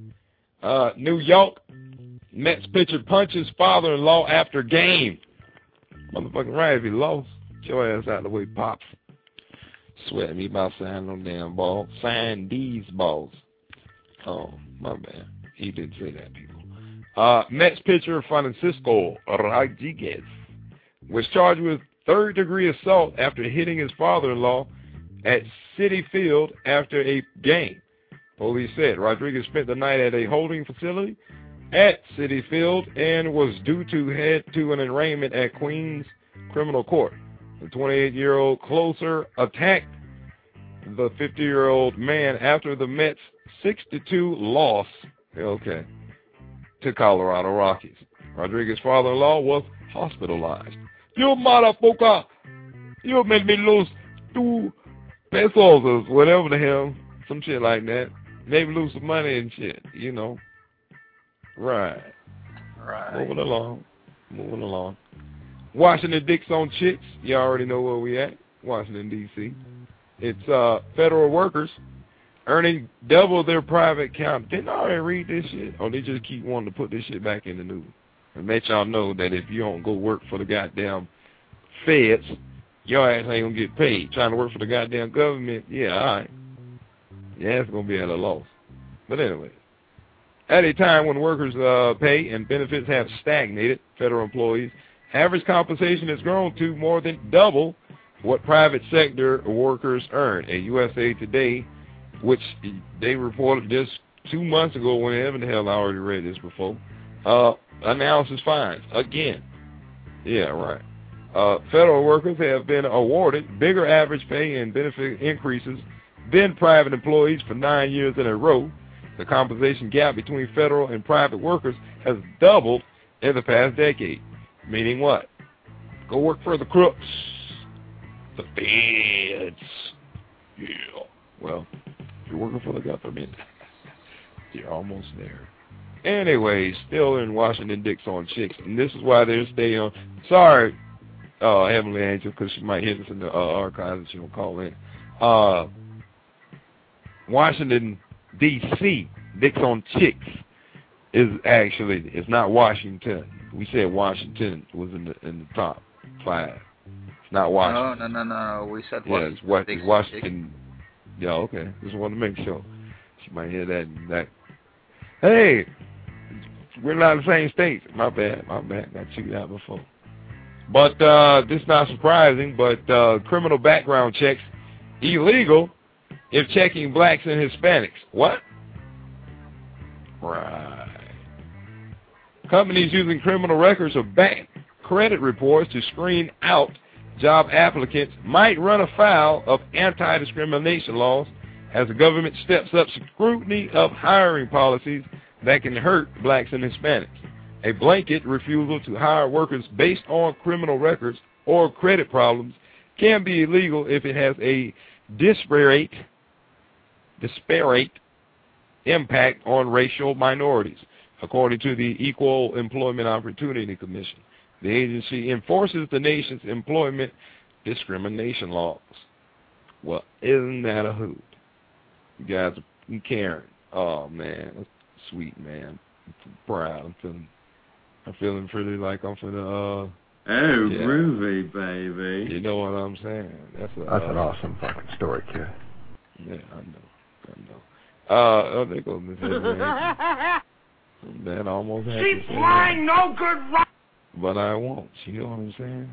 Uh, New York, Mets pitcher punches father-in-law after game. Motherfucking right if he lost. Get your ass out of the way, Pops. Sweating me about signing them damn balls. Sign these balls. Oh, my bad. He didn't say that, people. Uh, Mets pitcher Francisco Rodriguez was charged with third-degree assault after hitting his father-in-law at Citi Field after a game. Police said Rodriguez spent the night at a holding facility at Citi Field and was due to head to an arraignment at Queens Criminal Court. The twenty-eight-year-old closer attacked the fifty-year-old man after the Mets' six to two loss, okay, to Colorado Rockies. Rodriguez's father-in-law was hospitalized. You motherfucker, you made me lose two pesos or whatever the hell, some shit like that. Maybe lose some money and shit, you know. Right. Right. Moving along. Moving along. Washington Dicks on chicks. You already know where we at. Washington, D C It's uh, federal workers earning double their private count. Didn't I already read this shit? Or they just keep wanting to put this shit back in the news. And let y'all know that if you don't go work for the goddamn feds, your ass ain't gonna get paid. Trying to work for the goddamn government, yeah, all right. Yeah, it's gonna be at a loss. But anyway, at a time when workers' uh, pay and benefits have stagnated, federal employees' average compensation has grown to more than double what private sector workers earn. A U S A Today, which they reported just two months ago, whenever the hell I already read this before, uh, announces fines again. Yeah, right. Uh, federal workers have been awarded bigger average pay and benefit increases been private employees for nine years in a row. The compensation gap between federal and private workers has doubled in the past decade. Meaning what? Go work for the crooks. The feds. Yeah. Well, if you're working for the government, you're almost there. Anyway, still in Washington, Dicks on chicks. And this is why they're staying on. Sorry, uh, Heavenly Angel, because she might hear this in the uh, archives and she will call in. Uh, Washington, D C, Dicks on chicks is actually, it's not Washington. We said Washington was in the in the top five. It's not Washington. No, no, no, no. We said yeah, Washington. it's, what, it's Washington. Yeah, okay. Just want to make sure. She might hear that. And that. Hey, we're not the same state. My bad. My bad. Got chewed out before. But uh, this is not surprising. But uh, criminal background checks illegal if checking blacks and Hispanics. What? Right. Companies using criminal records or bank credit reports to screen out job applicants might run afoul of anti-discrimination laws as the government steps up scrutiny of hiring policies that can hurt blacks and Hispanics. A blanket refusal to hire workers based on criminal records or credit problems can be illegal if it has a disparate, disparate impact on racial minorities, according to the Equal Employment Opportunity Commission. The agency enforces the nation's employment discrimination laws. Well, isn't that a hoot? You guys are caring. Oh, man. That's sweet, man. I'm proud. I'm feeling, I'm feeling pretty like I'm for the, uh... Oh, yeah. groovy, baby. You know what I'm saying? That's, a, That's uh, an awesome fucking story, kid. Yeah, I know. I know. Uh, oh, there goes Miss Edmund. That almost happened. She's flying no good right. But I won't. You know what I'm saying?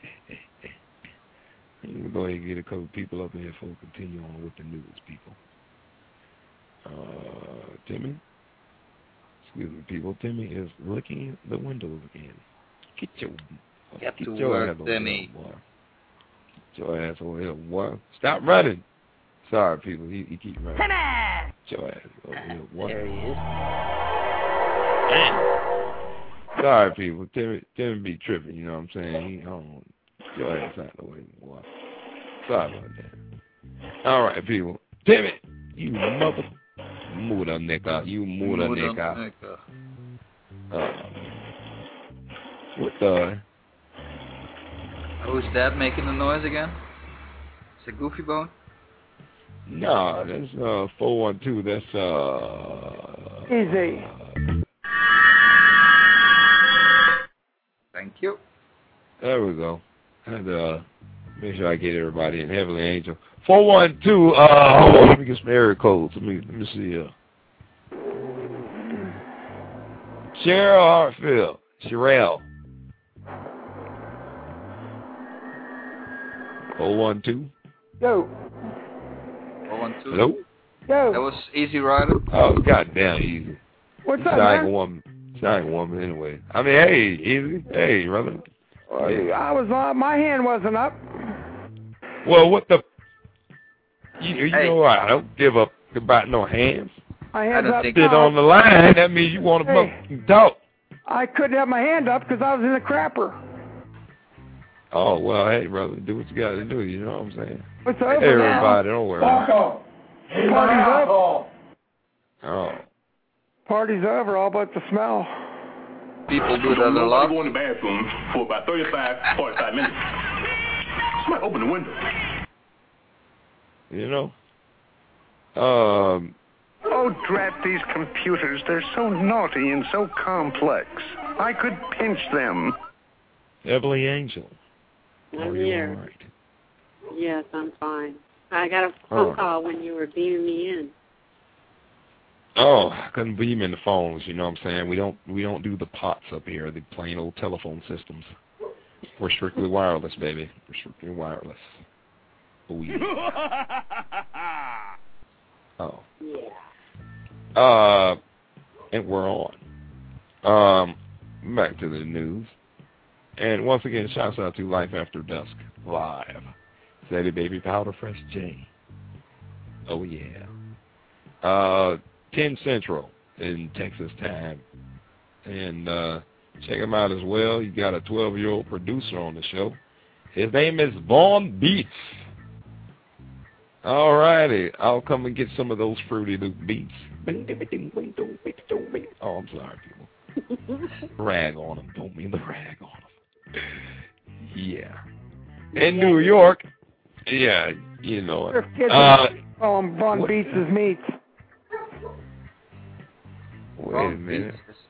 Let me go ahead and get a couple people up here before we continue on with the news, people. Uh, Timmy? Excuse me, people. Timmy is licking the windows again. Get your, Get get to your work, ass over Timmy. here, boy. Get your ass over here, boy. Stop running. Sorry, people. He, he keep running. Timmy! Get your ass over here, boy. There he is. Sorry, people. Timmy, Timmy be tripping, you know what I'm saying? He, I don't, get your ass out of the way, boy. Sorry about that. All right, people. Timmy, you mother... Muda nigga. You muda nigga. Uh, what the... Who's that making the noise again? Is it Goofy Bone? No, that's uh four one two. That's uh Easy. Uh, Thank you. there we go. And uh make sure I get everybody in. Heavenly Angel. Four one two, uh hold on, let me get some area codes. Let me let me see uh Cheryl Hartfield. Sherelle. Four one two. Yo. four one two. Hello? Yo. That was Easy Rider. Oh, goddamn easy. What's It's up, not man? a woman. It's not a woman anyway. I mean, hey, easy. Hey, brother. Well, Yeah. I was on. My hand wasn't up. Well, what the... You, you Hey. know, I don't give up about no hands. My I hand's don't up. think- Sit on the line, that means you want to Hey. fucking talk. I couldn't have my hand up because I was in the crapper. Oh, well, hey, brother, do what you got to do, you know what I'm saying? It's over Hey, now. everybody, don't worry. off. Party's over. Oh. Party's over. All but the smell. People do that a lot. Go in the bathroom for about thirty-five, forty-five minutes. Somebody open the window. You know? Um... Oh, drat these computers. They're so naughty and so complex. I could pinch them. Heavenly Angel. I'm Are you here. all right? Yes, I'm fine. I got a phone Oh. call when you were beaming me in. Oh, I couldn't beam in the phones, you know what I'm saying? We don't we don't do the pots up here, the plain old telephone systems. We're strictly wireless, baby. We're strictly wireless. Oh, yeah. Oh. Yeah. Uh, and we're on. Um, back to the news. And once again, shouts out to Life After Dusk Live. Sadie Baby Powder Fresh J. Oh, yeah. Uh, ten Central in Texas time. And uh, check him out as well. You got a twelve-year-old producer on the show. His name is Vaughn Beats. All righty. I'll come and get some of those Fruity Loop beats. Oh, I'm sorry, people. Rag on them. Don't mean to rag on them. Yeah. In New York, yeah, you know it. Uh, oh, I'm Vaughn Beats' meats. Wait a minute.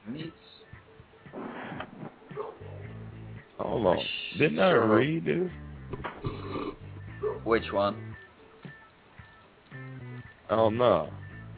Hold on. Didn't I read this? Which one? Oh, no.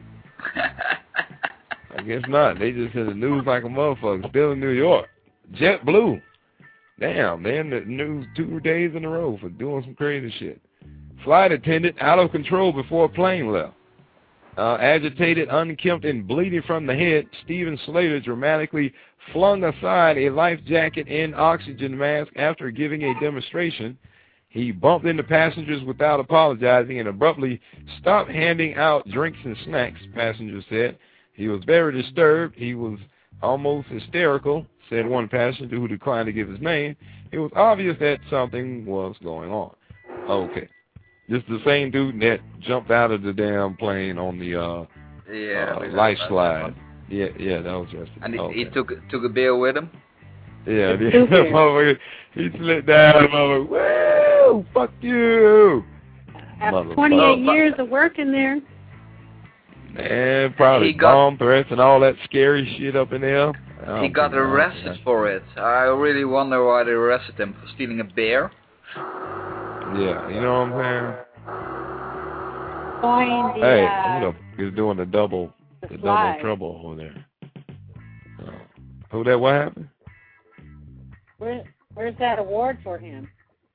I guess not. They just in the news like a motherfucker. Still in New York. JetBlue. Damn, they're in the news two days in a row for doing some crazy shit. Flight attendant out of control before a plane left. Uh, agitated, unkempt, and bleeding from the head, Steven Slater dramatically flung aside a life jacket and oxygen mask after giving a demonstration. He bumped into passengers without apologizing and abruptly stopped handing out drinks and snacks, passengers said. He was very disturbed. He was almost hysterical, said one passenger who declined to give his name. It was obvious that something was going on. Okay. This is the same dude that jumped out of the damn plane on the uh, yeah, uh, life slide. Yeah, yeah, that was just. And he, okay. he took took a beer with him. Yeah, the, he slid down. And I'm like, woo, fuck you. After twenty-eight years of working there. Man, probably bomb threats and all that scary shit up in there. He got arrested for it. I really wonder why they arrested him for stealing a bear. Yeah, you know what I'm saying? Going the, hey, uh, you know, he's doing the double, the, the double trouble over there. Uh, who that? What happened? Where, where's that award for him?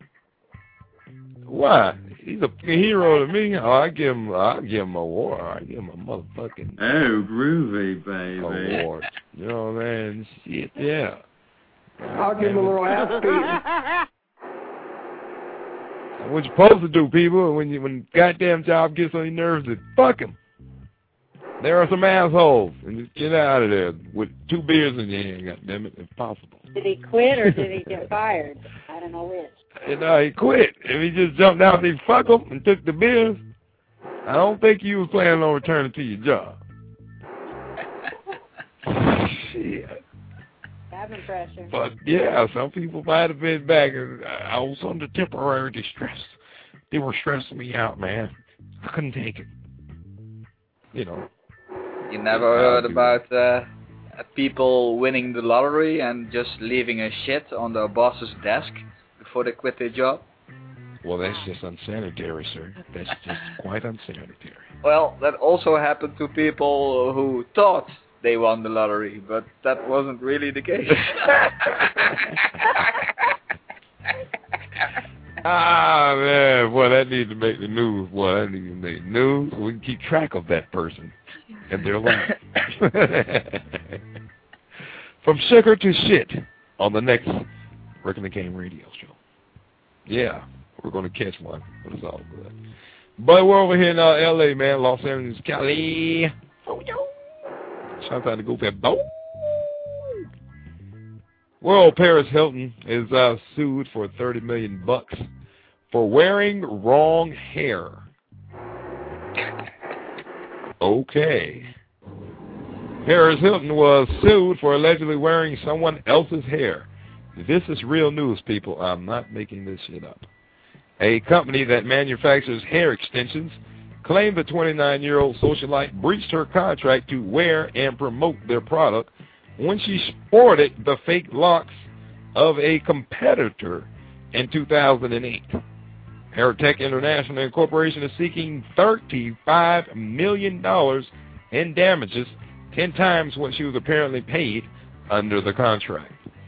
Why? He's a hero to me. Oh, I give him, I give him a award. I give him a motherfucking oh, groovy, baby. award. You know what I mean? Shit, yeah. I'll give him a little ass beat. What you supposed to do, people, when you when goddamn job gets on your nerves, is fuck him. There are some assholes, and just get out of there with two beers in your hand, goddammit, if possible. Did he quit or did he get fired? I don't know which. And uh, he quit. If he just jumped out and he fuck him and took the beers, I don't think you was planning on returning to your job. Shit. Having pressure. But yeah, some people might have been back. And I was under temporary distress. They were stressing me out, man. I couldn't take it. You know. You never heard about uh, people winning the lottery and just leaving a shit on their boss's desk before they quit their job? Well, that's just unsanitary, sir. That's just quite unsanitary. Well, that also happened to people who thought they won the lottery, but that wasn't really the case. Ah, man, boy, that needs to make the news. Boy, that needs to make news so we can keep track of that person and their life. From sugar to shit on the next Rick and the Game radio show. Yeah, we're going to catch one, but it's all good. But we're over here in uh, L A, man, Los Angeles, Cali. Oh, yo. Shout out to Go Fat Bo. World Paris Hilton is uh, sued for thirty million bucks for wearing wrong hair. Okay. Paris Hilton was sued for allegedly wearing someone else's hair. This is real news, people. I'm not making this shit up. A company that manufactures hair extensions claimed the twenty-nine-year-old socialite breached her contract to wear and promote their product when she sported the fake locks of a competitor in two thousand eight. Hairtech International Incorporation is seeking thirty-five million dollars in damages, ten times what she was apparently paid under the contract.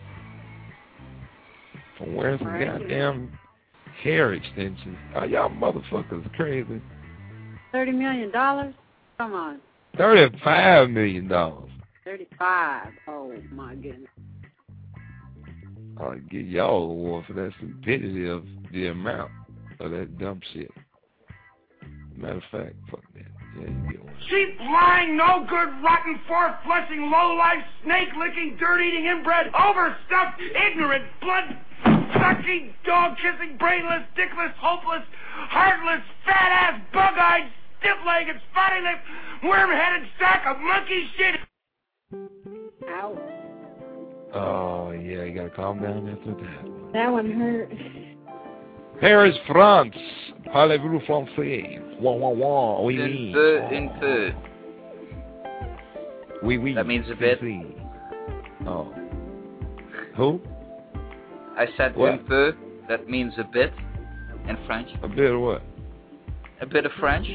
For wearing some goddamn hair extensions. Oh, y'all motherfuckers crazy. Thirty million dollars? Come on. Thirty-five million dollars. Thirty-five. Oh my goodness. I'll give y'all an award for that stupidity of the amount of that dumb shit. Matter of fact, fuck that. Yeah, you get one. Cheap, lying, no good, rotten, four-flushing, low-life, snake-licking, dirt-eating, inbred, overstuffed, ignorant, blood-sucking, dog-kissing, brainless, dickless, hopeless, heartless, fat-ass, bug-eyed, stiff-legged, spotty-lipped, worm-headed sack of monkey shit. Ow. Oh, yeah, you gotta calm down after that. That one hurt. Paris, France. Parlez-vous français? Wah, wah, wah. Oui, oui. Un peu, un peu. Oui, oui. That means a bit. Oh. Who? I said what? un peu. That means a bit in French. A bit of what? A bit of French.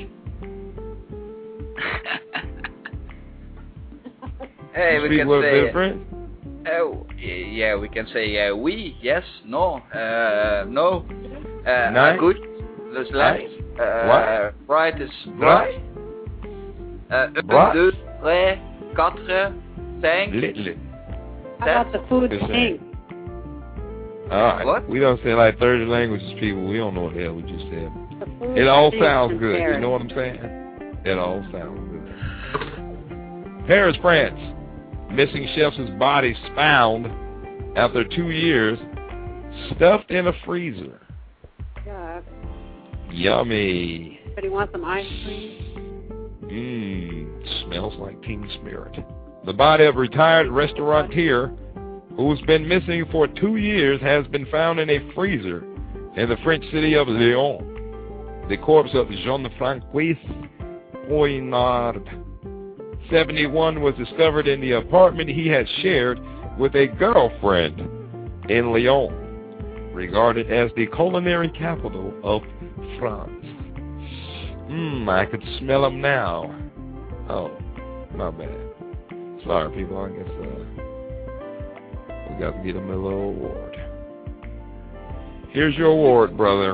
Hey, we Speak can what, say. bit of French? Oh, yeah, we can say uh, oui, yes, no, uh, no, uh, nice. good, there's left, nice. uh, what? right is right, uh, un, deux, trois, quatre, cinq, Little. How about the food thing? Alright, what? we don't say like third languages, people, we don't know what the hell we just said. It all sounds good, you know what I'm saying? It all sounds good. Paris, France. Missing chef's body found after two years, stuffed in a freezer. God. Yummy. But he wants some ice cream? Mmm, smells like Teen Spirit. The body of a retired restaurateur who's been missing for two years has been found in a freezer in the French city of Lyon. The corpse of Jean-Francois Poinard, seventy-one, was discovered in the apartment he had shared with a girlfriend in Lyon, regarded as the culinary capital of France. Mmm, I could smell them now. Oh, my bad. Sorry, people, I guess uh, we got to get him a little award. Here's your award, brother.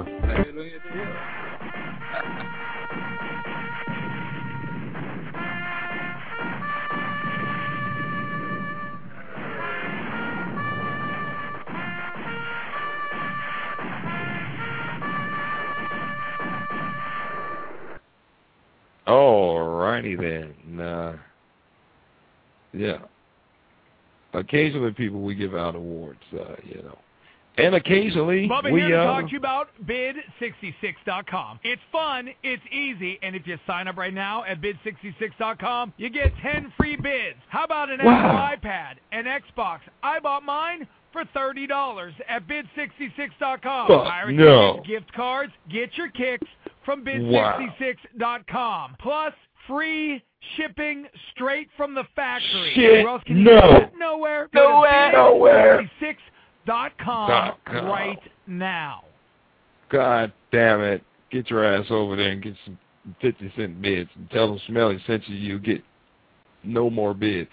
Alrighty then. Uh, yeah. Occasionally, people, we give out awards, uh, you know. And occasionally, Bubba we, here to uh, talk to you about bid sixty-six dot com. It's fun, it's easy, and if you sign up right now at bid sixty-six dot com, you get ten free bids. How about an wow. Apple iPad, an Xbox? I bought mine for thirty dollars at bid sixty-six dot com. Fuck Pirates no. gift cards, get your kicks from bid sixty-six dot com. Plus, free shipping straight from the factory. Shit, Where else can you no. get it? Nowhere. Nowhere. Nowhere. bid sixty-six dot com Dot com. right now. God damn it. Get your ass over there and get some fifty cent bids and tell them Smelly sent you, you get no more bids.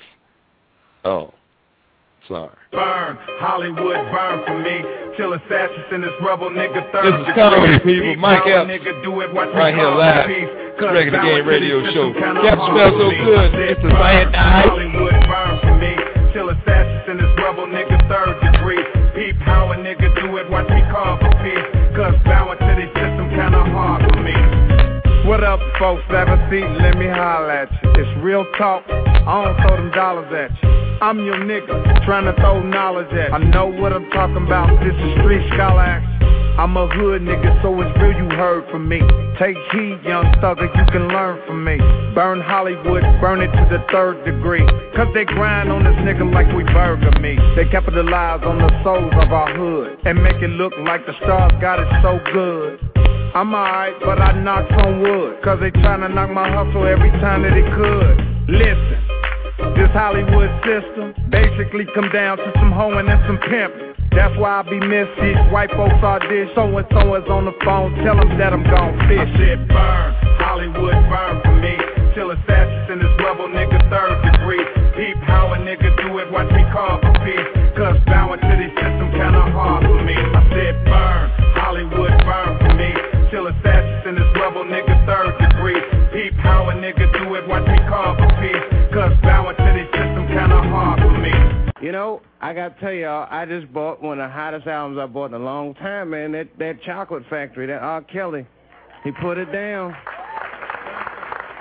Oh. Sorry. Burn, Hollywood, burn for me. Till assassins in this rebel nigga third This is comedy, people. Mike Epps. Right Right here live. Regular Game Radio Show. That smells so good. It's a cyanide. Hollywood, burn for me. Till assassins in this rebel nigga third degree. Peep how a nigga do it, watch me call for peace. Cause bowing to the system kinda hard for me. What up, folks? Have a seat, let me holler at you. It's real talk, I don't throw them dollars at you. I'm your nigga, trying to throw knowledge at you. I know what I'm talking about, this is street scholar action. I'm a hood nigga, so it's real you heard from me. Take heed, young thugger, you can learn from me. Burn Hollywood, burn it to the third degree. Cause they grind on this nigga like we burger meat. They capitalize on the souls of our hood and make it look like the stars got it so good. I'm alright, but I knocked on wood. Cause they tryna knock my hustle every time that it could. Listen, this Hollywood system basically come down to some hoeing and some pimping. That's why I be missed. These white folks are this. So-and-so is on the phone. Tell them that I'm gon' fish. I said burn, Hollywood burn for me. Till assassins in this rebel nigga third degree. Peep how a nigga do it, watch me call for peace. Cause bowing to the system kinda hard for me. I said burn, Hollywood burn for me. Till assassins in this rebel nigga third degree. Peep how a nigga do it, watch me call for peace. Cause bowing to the system kinda hard for me. You know, I gotta tell y'all, I just bought one of the hottest albums I bought in a long time, man. That that Chocolate Factory, that R. Kelly, he put it down.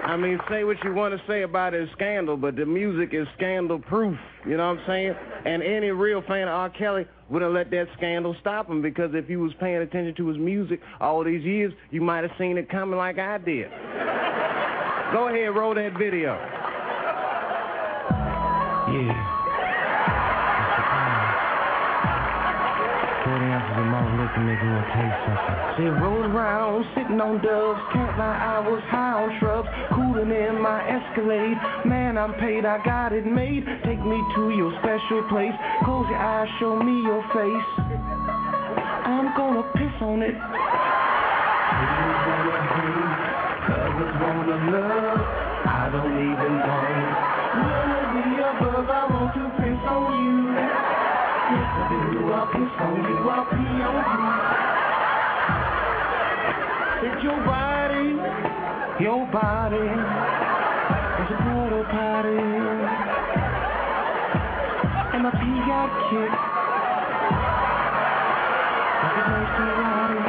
I mean, say what you want to say about his scandal, but the music is scandal-proof, you know what I'm saying? And any real fan of R. Kelly wouldn't let that scandal stop him, because if you was paying attention to his music all these years, you might have seen it coming like I did. Go ahead, roll that video. Yeah. Forty ounces of malt liquor make me want to taste something. She rolled around, sitting on doves, count my hours, high on shrubs, cooling in my Escalade. Man, I'm paid, I got it made. Take me to your special place. Close your eyes, show me your face. I'm gonna piss on it. Others wanna hate, others wanna love. I don't even want none of the above. I want to piss on you. Yes, I do. I'll piss on you. I'll pee on you. It's your body, your body. It's a porta potty. And my pee got kicked. Like a nice Ferrari.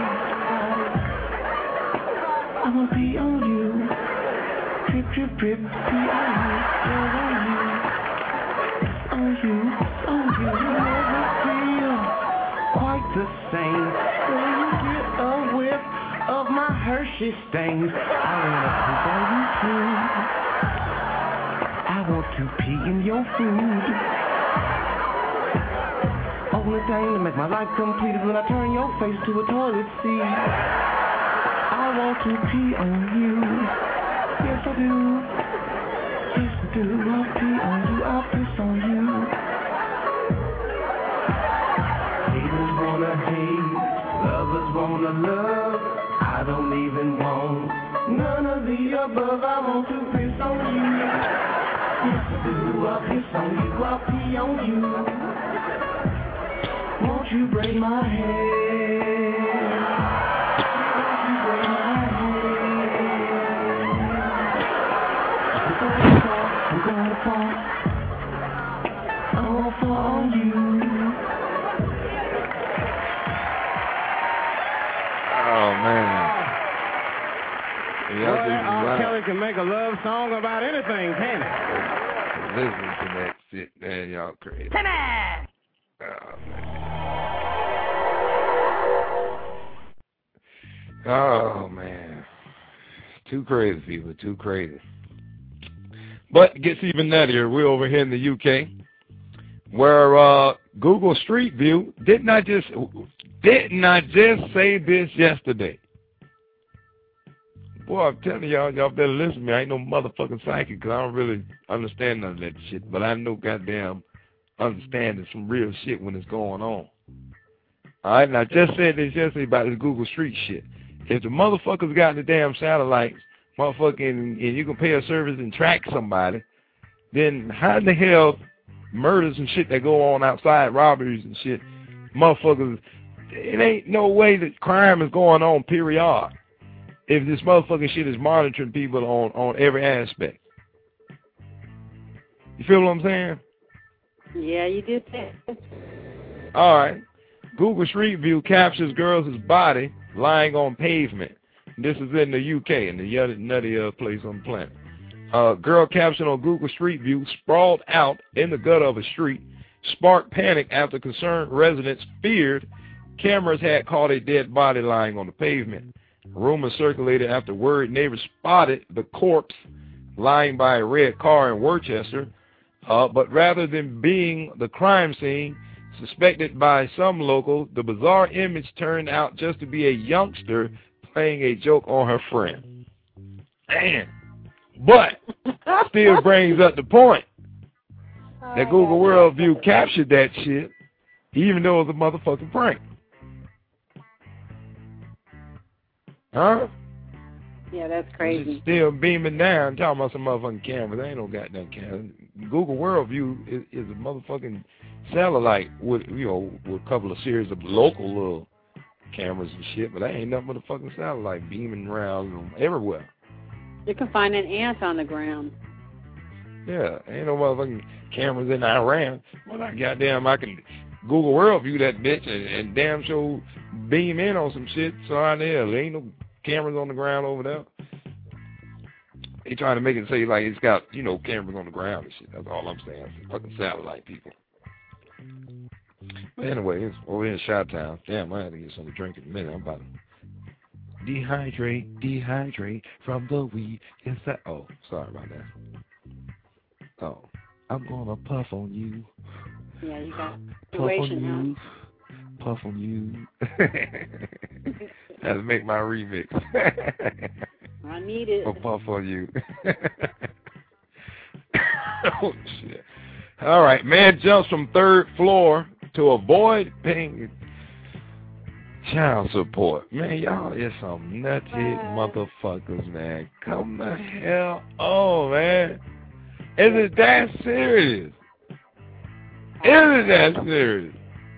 I'm gonna pee on you. Drip, drip, drip. Pee on you. Drip on you. On you. On you. You never feel quite the same when you get a whiff of my Hershey stains. I wanna poop on you too. I want to pee in your food. Only thing to make my life complete is when I turn your face to a toilet seat. I want to pee on you. Yes, I do. Yes, I do. I'll pee on you. I'll piss on you. Haters wanna hate. Lovers wanna love. I don't even want none of the above. I want to piss on you. Yes, I do. I'll piss on you. I'll pee on you. Won't you braid my hair? Won't you braid my hair? I'm gonna fall. I'm gonna fall. I'm gonna fall on you. Oh, man. Well, R. Kelly can make a love song about anything, can he? Listen to that shit, man. Y'all crazy. Come on! Oh, man. Oh, man. Too crazy, people. Too crazy. But it gets even nuttier. We're over here in the U K, where uh, Google Street View did not just did not just say this yesterday. Boy, I'm telling y'all, y'all better listen to me. I ain't no motherfucking psychic, because I don't really understand none of that shit. But I know goddamn understanding some real shit when it's going on. All right, and I just said this yesterday about this Google Street shit. If the motherfuckers got the damn satellites, motherfucking, and you can pay a service and track somebody, then how in the hell murders and shit that go on outside, robberies and shit, motherfuckers, it ain't no way that crime is going on, period, if this motherfucking shit is monitoring people on, on every aspect. You feel what I'm saying? Yeah, you did that. All right. Google Street View captures girl's body lying on pavement. This is in the U K, in the nuttiest place on the planet. Uh, girl captured on Google Street View sprawled out in the gutter of a street, sparked panic after concerned residents feared cameras had caught a dead body lying on the pavement. Rumors circulated after word neighbors spotted the corpse lying by a red car in Worcester, uh, but rather than being the crime scene suspected by some local, the bizarre image turned out just to be a youngster playing a joke on her friend. Man, but still brings up the point that Google World View captured that shit, even though it was a motherfucking prank. Huh? Yeah, that's crazy. It's still beaming down, talking about some motherfucking cameras. There ain't no goddamn camera. Google World View is, is a motherfucking satellite with, you know, with a couple of series of local little cameras and shit, but that ain't nothing but a fucking satellite beaming around, you know, everywhere. You can find an ant on the ground. Yeah, ain't no motherfucking cameras in Iran. Well, I goddamn, I can Google World View that bitch and, and damn sure beam in on some shit. So out there, there ain't no cameras on the ground over there. They trying to make it say like it's got, you know, cameras on the ground and shit. That's all I'm saying. It's fucking satellite people. But anyway, it's over in Chi-Town. Damn, I had to get something to drink in a minute. I'm about to dehydrate, dehydrate from the weed. Yes, that. Oh, sorry about that. Oh, I'm gonna puff on you. Yeah, you got Puff on you. Puff on you. Had to make my remix. I need it. Or puff on you. Oh, shit. All right, man jumps from third floor to avoid paying child support. Man, y'all is some nutty motherfuckers, man. Come the hell on, man. Is it that serious? Is it that serious?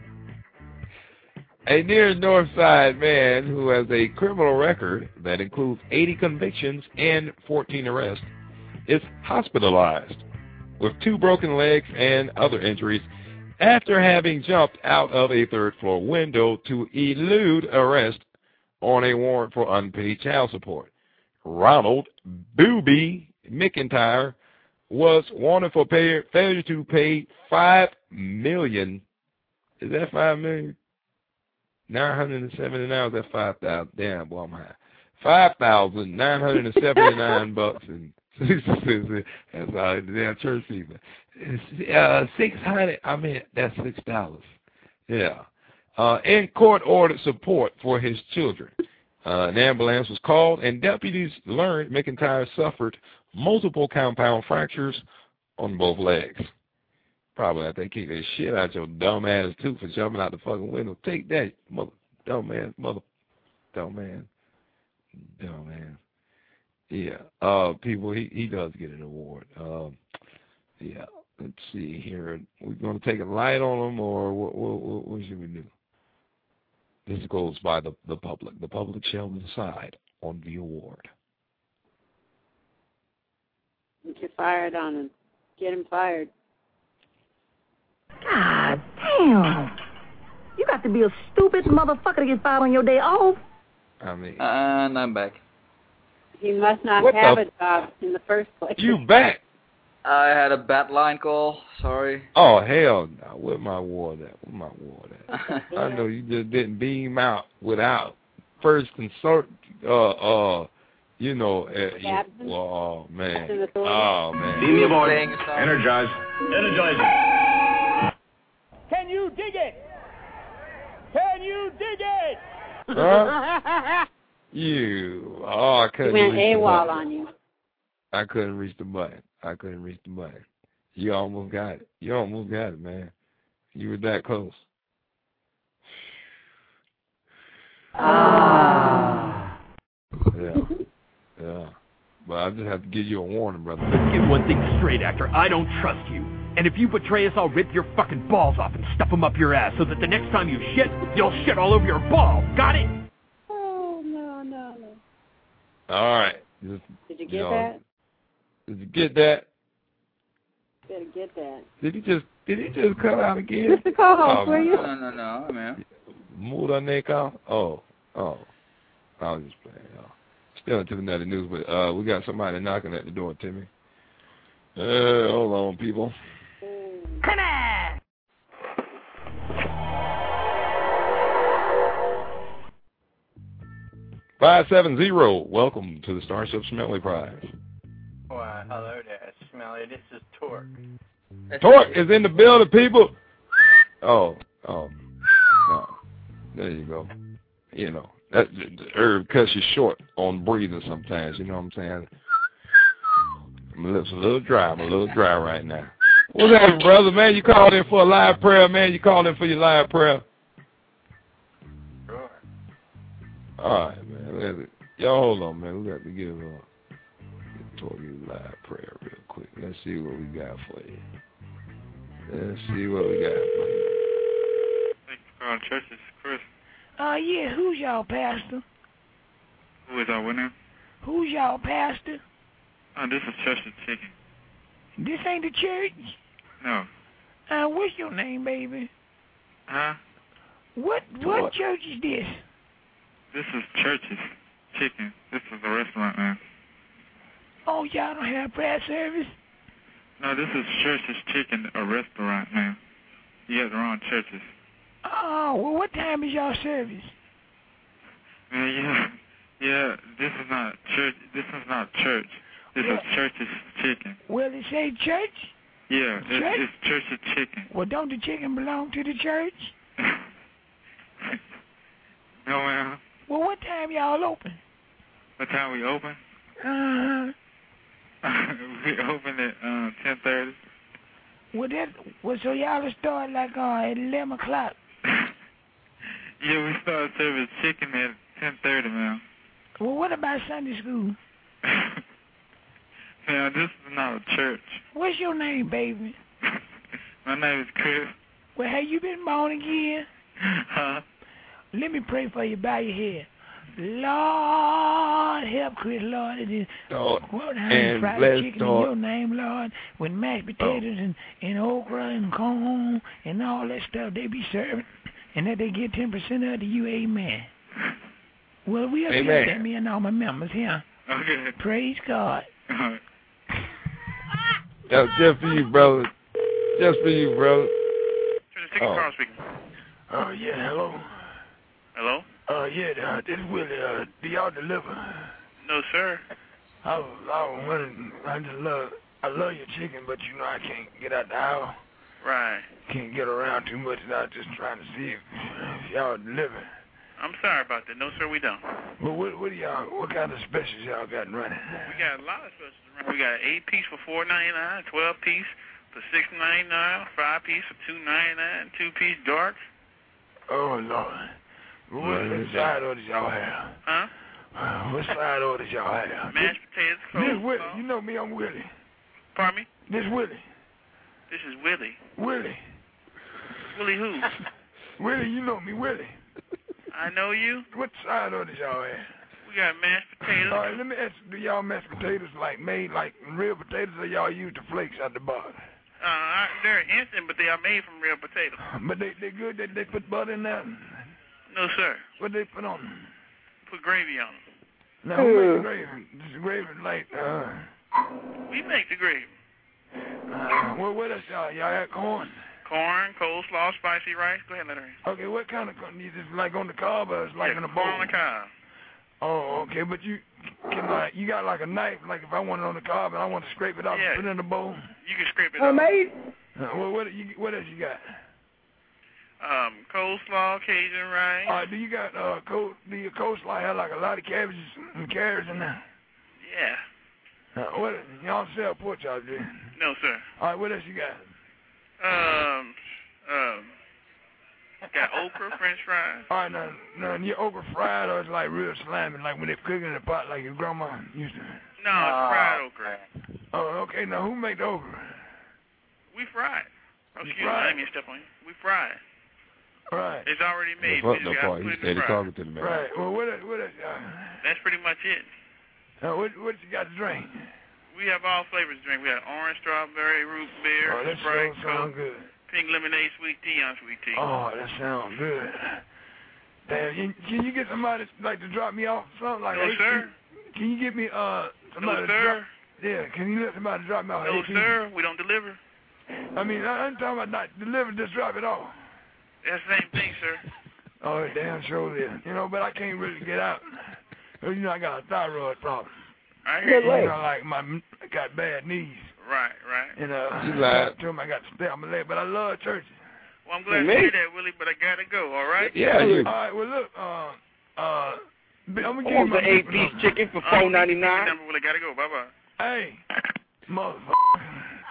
A near North Side man who has a criminal record that includes eighty convictions and fourteen arrests is hospitalized with two broken legs and other injuries after having jumped out of a third-floor window to elude arrest on a warrant for unpaid child support. Ronald Booby McIntyre was wanted for pay, failure to pay five million. Is that five million? Nine hundred and seventy-nine. Is that five thousand? Damn, boy, I'm high. Five thousand nine hundred and seventy-nine bucks and that's all the damn church people. Uh, six hundred. I mean, that's six dollars. Yeah. Uh, in court-ordered support for his children. Uh, an ambulance was called, and deputies learned McIntyre suffered multiple compound fractures on both legs. Probably after they kick that shit out your dumb ass too for jumping out the fucking window. Take that, mother, dumb man, mother, dumb man, dumb man. Yeah, uh, people, he, he does get an award. Um, yeah, let's see here. We're going to take a light on him, or what, what, what should we do? This goes by the, the public. The public shall decide on the award. Get fired on him. Get him fired. God damn. You got to be a stupid motherfucker to get fired on your day off. I mean. And I'm back. He must not What have the- a job in the first place. You back? I had a bad line call. Sorry. Oh, hell no. Where my award at? Where my award at? I know you just didn't beam out without first consult, uh, uh, you know, uh, you, oh, man. Oh, man. Beam your board. Energize. Energize. Can you dig it? Can you dig it? Huh? You. Oh, I He couldn't went reach the AWOL button. on you. I couldn't reach the button. I couldn't reach the button. You almost got it. You almost got it, man. You were that close. Ah. Yeah. Yeah. But I just have to give you a warning, brother. Let's get one thing straight, actor. I don't trust you. And if you betray us, I'll rip your fucking balls off and stuff them up your ass so that the next time you shit, you'll shit all over your balls. Got it? Oh, no, no, no. All right. Just, Did you you get know, that? Did you get that? Better get that. Did he just did he just cut out again? Mister Co-host, Oh, where you? No, no, no, man. Moved our neck off? Oh, oh. I was just playing, y'all. Still into another news, but uh, we got somebody knocking at the door, Timmy. Uh, hold on, people. Come on! five seven zero, welcome to the Starship Smelly Prize. Why, hello there, Smelly. This is Torque. Torque is in the building, people. Oh, oh, no. There you go. You know, that the herb cuts you short on breathing sometimes, you know what I'm saying? My lips a little dry. I'm a little dry right now. What's happening, brother? Man, you called in for a live prayer, man. You called in for your live prayer. Sure. All right, man. Let's, y'all hold on, man. We got to give uh, Torque a live prayer real quick. Let's see what we got for you. Let's see what we got for you. Thank you for calling church. This is Chris. Uh, yeah, who's y'all pastor? Who is our winner? Who's y'all pastor? Oh, this is Church of Chicken. This ain't the church? No. Uh, what's your name, baby? Huh? What what What? church is this? This is Church's Chicken. This is a restaurant, man. Oh, y'all don't have prayer service? No, this is Church's Chicken, a restaurant, man. You got the wrong churches. Oh, well, what time is y'all service? Man, yeah, yeah, this is not church. This is not church. This well, is Church's Chicken. Well, it say church? Yeah, it's, church? it's Church's Chicken. Well, don't the chicken belong to the church? No, man. Well, what time y'all open? What time we open? Uh-huh. We open at uh, ten thirty. Well, that, well, so y'all will start like uh, at eleven o'clock. Yeah, we start serving chicken at ten thirty, man. Well, what about Sunday school? Man, this is not a church. What's your name, baby? My name is Chris. Well, have you been born again? Huh? Let me pray for you. Bow your head. Lord, help Chris, Lord. It is Lord, what and fried bless chicken Lord. in your name, Lord. With mashed potatoes oh. and, and okra and corn and all that stuff they be serving. And that they get ten percent of to you, amen. Well, we appreciate that, me and all my members here. Okay. Praise God. All right. That's just for you, brother. Just for you, brother. Chicken oh. Carl speaking. Oh, uh, yeah, hello. Hello? Uh, yeah, uh, this is Willie. Uh, do y'all deliver? No, sir. I was, I was wondering, I just love, I love your chicken, but you know I can't get out the house. Right. Can't get around too much, and I was just trying to see if, if y'all deliver. I'm sorry about that. No, sir, we don't. Well, what, what do y'all, what kind of specials y'all got running? We got a lot of specials running. We got eight piece for four ninety-nine, twelve piece for six ninety-nine, five piece for two ninety-nine, two piece dark. Oh Lord. Well, what, what side orders y'all have? Huh? Uh, what side orders y'all have? Mashed potatoes, coleslaw. This Willie. You know me, I'm Willie. Pardon me? This Willie. This is Willie. Willie. Willie who? Willie, you know me, Willie. I know you. What side orders y'all have? We got mashed potatoes. All right, let me ask you, do y'all mashed potatoes like made like real potatoes, or y'all use the flakes at the bottom? Uh, I, they're instant, but they are made from real potatoes. But they they good? They, they put butter in that? No, sir. What they put on them? Put gravy on them. Now, who makes the gravy? This is gravy like, uh... We make the gravy. Uh, what, what else y'all? Y'all had corn? Corn, coleslaw, spicy rice. Go ahead, let her in. Okay, what kind of corn? Is this like on the cob or it's like yeah, in a bowl? on the cob. Oh, okay, but you can like, you got like a knife, like if I want it on the cob and I want to scrape it off yeah. and put it in the bowl? You can scrape it oh, off. Mate? Uh, what, what, you, what else you got? Um, coleslaw, Cajun rice. All right, do you got, uh, co do your coleslaw have like a lot of cabbages and carrots in there? Yeah. Uh, what, y'all sell pork chops, do you? No, sir. All right, what else you got? Um, um, got okra, french fries. All right, now, now, your okra fried or it's like real slimy, like when they cook it in the pot like your grandma used to? No, it's fried okra. Oh, okay, now who make the okra? We fry it. Oh, excuse me, fry let me step on you. We fry it. Right. It's already made. What We the just got part? to He put it said in the he's fryer. talking to the man. Right. Well, what else, what else, uh, That's pretty much it. uh, what, what you got to drink? We have all flavors to drink. We have orange, strawberry, root beer, Oh, that Sprite, sure sound Coke, good. pink lemonade, sweet tea, unsweet tea. Oh, that sounds good. Damn, can, can you get somebody like to drop me off something like No, that? sir. Can you get me uh somebody No, to sir. drop? Yeah, can you let somebody drop me off? No, A P? sir. We don't deliver. I mean, I, I'm talking about not deliver, just drop it off. That's the same thing, sir. Oh, damn sure is. You know, but I can't really get out. You know, I got a thyroid problem. I hear you. You know, like my I got bad knees. Right, right. And uh, You lied. I told him I got to stay on my leg, but I love churches. Well, I'm glad to hear that, Willie, but I gotta go, all right? Yeah, you. All right, well, look, uh, uh, I'm going to give I you want my the eight-piece number. chicken for Uh, four ninety-nine. number, Willie, gotta go. Bye-bye. Hey, motherfucker.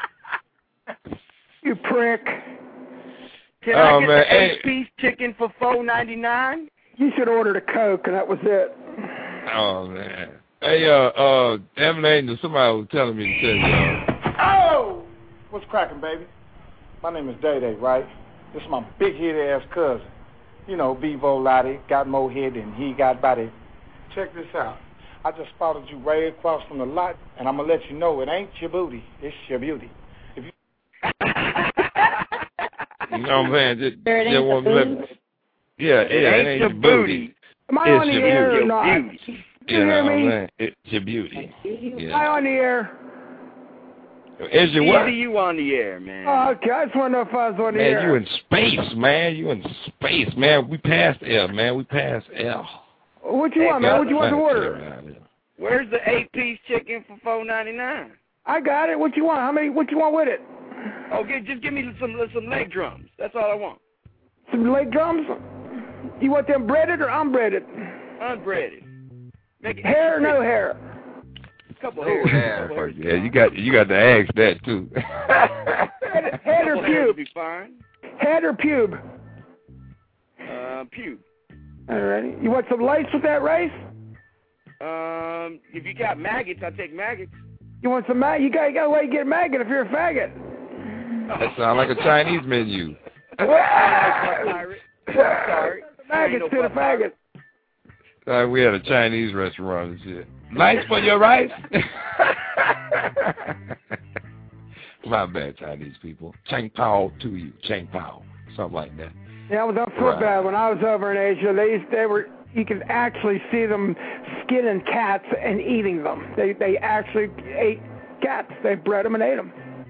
You prick. Can Oh, I get man, the hey. eight-piece chicken for four ninety-nine? You should order the Coke, and that was it. Oh, man. Hey, uh, uh, Evan Angel, somebody was telling me to tell you, uh, Oh! What's cracking, baby? My name is Day Day, right? This is my big-headed ass cousin. You know, Bevo Lottie got more head than he got body. Check this out. I just spotted you right across from the lot, and I'm going to let you know it ain't your booty. It's your beauty. If you... you know what I'm saying? Just, There it just ain't want the to let booty. me, yeah, It yeah, ain't it ain't your your booty. Am I It's on the your air or beauty. not? You, you hear know me? what I'm saying? It's your beauty. Yeah. Hi on the air. Is your what? Easy, you on the air, man. Oh, okay, I just want to know if I was on the Man, air. you in space, man. You in space, man. We passed L, man. We passed L. What you hey, want, man? What you want to order? Where's the eight-piece chicken for four ninety-nine? I got it. What you want? How many? What you want with it? Okay, just give me some some leg drums. That's all I want. Some leg drums? You want them breaded or unbreaded? Unbreaded. Make it hair or no hair? Couple of hairs. hair. Couple hairs. Yeah, you got you got to ask that too. head, head or pube? Be fine. Head or pube? Uh, pube. All right. You want some lights with that rice? Um, if you got maggots, I'll take maggots. You want some mag? You got you got a way to get a maggot if you're a faggot. That sounds like a Chinese menu. Sorry. Maggots to the faggot. Uh, we had a Chinese restaurant and shit. Lights for your rice? My bad, Chinese people. Chang Pao to you. Chang Pao. Something like that. Yeah, I was up for bad when I was over in Asia. They used, they were you could actually see them skinning cats and eating them. They they actually ate cats. They bred them and ate them.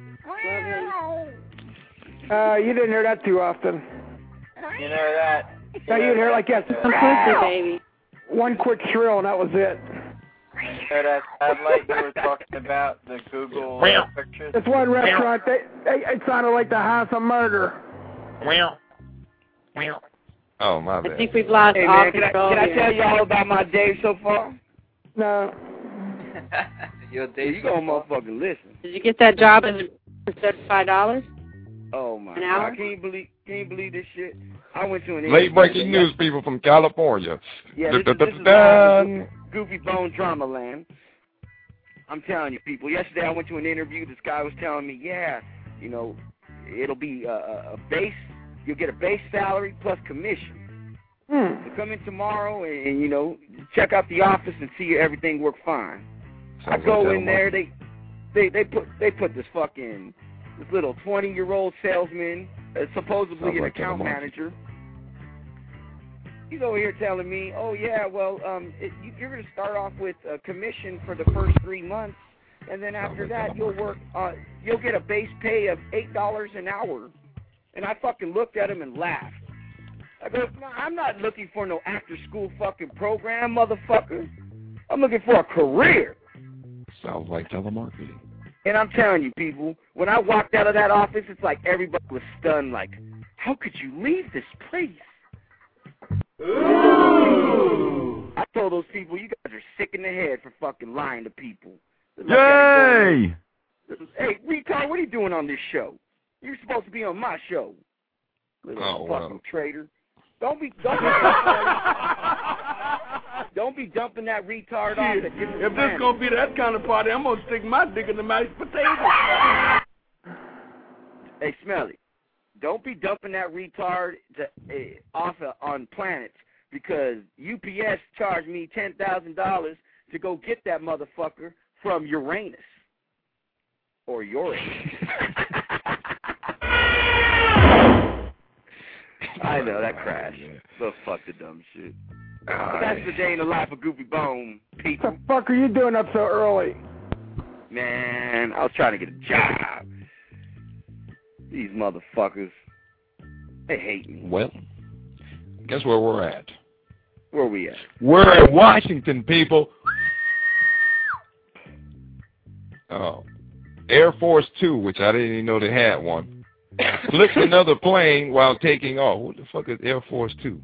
Uh, you didn't hear that too often. You know that. No, you'd hear like that. Some pussy, baby. One quick shrill and that was it. So that satellite you were talking about, the Google uh, pictures? This one restaurant, they, they, it sounded like the house of murder. Oh, my bad. I think we've lost hey, all man, control Can I, can I here. tell you all about my day so far? No. Your day you gonna motherfucking listen. Did you get that job at thirty-five dollars? Oh, my An God. hour? Can you believe, can you believe this shit? I went to an late breaking news, people from California. Yeah, this, is, this is live Goofy Bone Drama Land. I'm telling you, people. Yesterday I went to an interview. This guy was telling me, yeah, you know, it'll be a, a base. You'll get a base salary plus commission. Hmm. So come in tomorrow and, and, you know, check out the office and see everything work fine. Sounds I go like in there. They, they, they put, they put this fucking, this little twenty-year-old salesman, uh, supposedly Sounds an like account manager. He's over here telling me, oh, yeah, well, um, it, you, you're going to start off with a commission for the first three months, and then after that you'll work, uh, you'll get a base pay of eight dollars an hour. And I fucking looked at him and laughed. I go, no, I'm not looking for no after school fucking program, motherfucker. I'm looking for a career. Sounds like telemarketing. And I'm telling you, people, when I walked out of that office, it's like everybody was stunned, like, how could you leave this place? Ooh. I told those people, you guys are sick in the head for fucking lying to people. Yay! Hey, retard, what are you doing on this show? You're supposed to be on my show. Little oh, fucking well. traitor. Don't be don't be, don't be dumping that retard off at different If this gonna be that kind of party, I'm gonna stick my dick in the mashed potatoes. Hey, Smelly, don't be dumping that retard to, uh, off uh, on planets because U P S charged me ten thousand dollars to go get that motherfucker from Uranus or Uranus. I know, that crashed. So fuck the dumb shit. But that's the day in the life of Goofy Bone, people. What the fuck are you doing up so early? Man, I was trying to get a job. These motherfuckers, they hate me. Well, guess where we're at? Where we at? We're in Washington, people. Oh, Air Force Two, which I didn't even know they had one, flipped another plane while taking off. What the fuck is Air Force Two?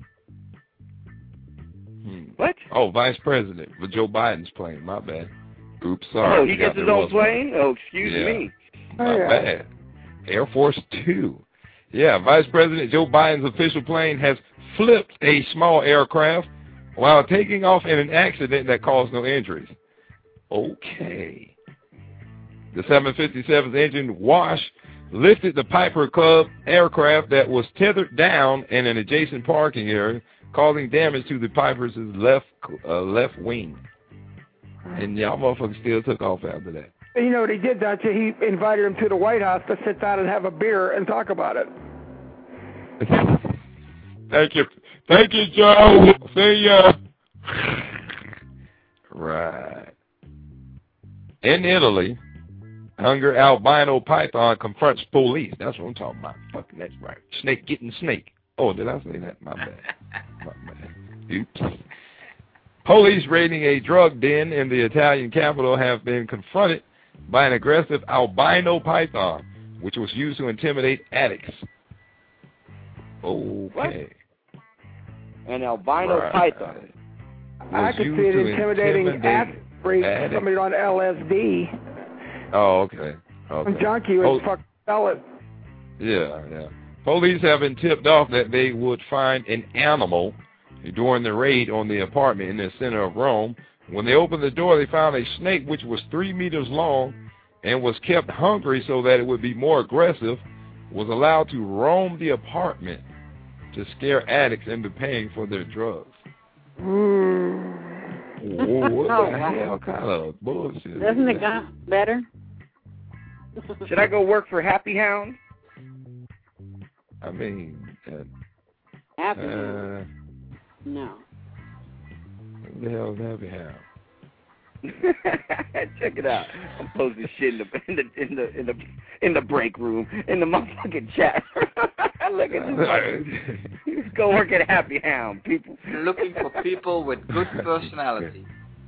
Hmm. What? Oh, Vice President for Joe Biden's plane. My bad. Oops, sorry. Oh, he gets his own plane? Oh, excuse yeah. me. My oh, yeah. bad. Air Force Two. Yeah, Vice President Joe Biden's official plane has flipped a small aircraft while taking off in an accident that caused no injuries. Okay. The seven fifty-seven's engine wash lifted the Piper Cub aircraft that was tethered down in an adjacent parking area, causing damage to the Piper's left uh, left wing. And y'all motherfuckers still took off after that. You know what he did, don't you? He invited him to the White House to sit down and have a beer and talk about it. Thank you. Thank you, Joe. See ya. Right. In Italy, hungry albino python confronts police. That's what I'm talking about. Fucking that's right. Snake getting snake. Oh, did I say that? My bad. My bad. Oops. Police raiding a drug den in the Italian capital have been confronted by an aggressive albino python, which was used to intimidate addicts. Okay. What? An albino right. python. I could see it intimidating athletes, somebody on L S D. Oh, okay. okay. Some junkie would oh. fuck sell it. Yeah, yeah. Police have been tipped off that they would find an animal during the raid on the apartment in the center of Rome. When they opened the door, they found a snake which was three meters long and was kept hungry so that it would be more aggressive, was allowed to roam the apartment to scare addicts into paying for their drugs. Mm. Whoa, what oh, the wow. hell kind of bullshit? Doesn't it go better? Should I go work for Happy Hound? I mean, uh, Happy uh, Hound? No. What the hell is Happy Hound? Check it out. I'm posting shit in the in the in the in the in the break room in the motherfucking chat. Look at this. Go work at Happy Hound, people. Looking for people with good personality.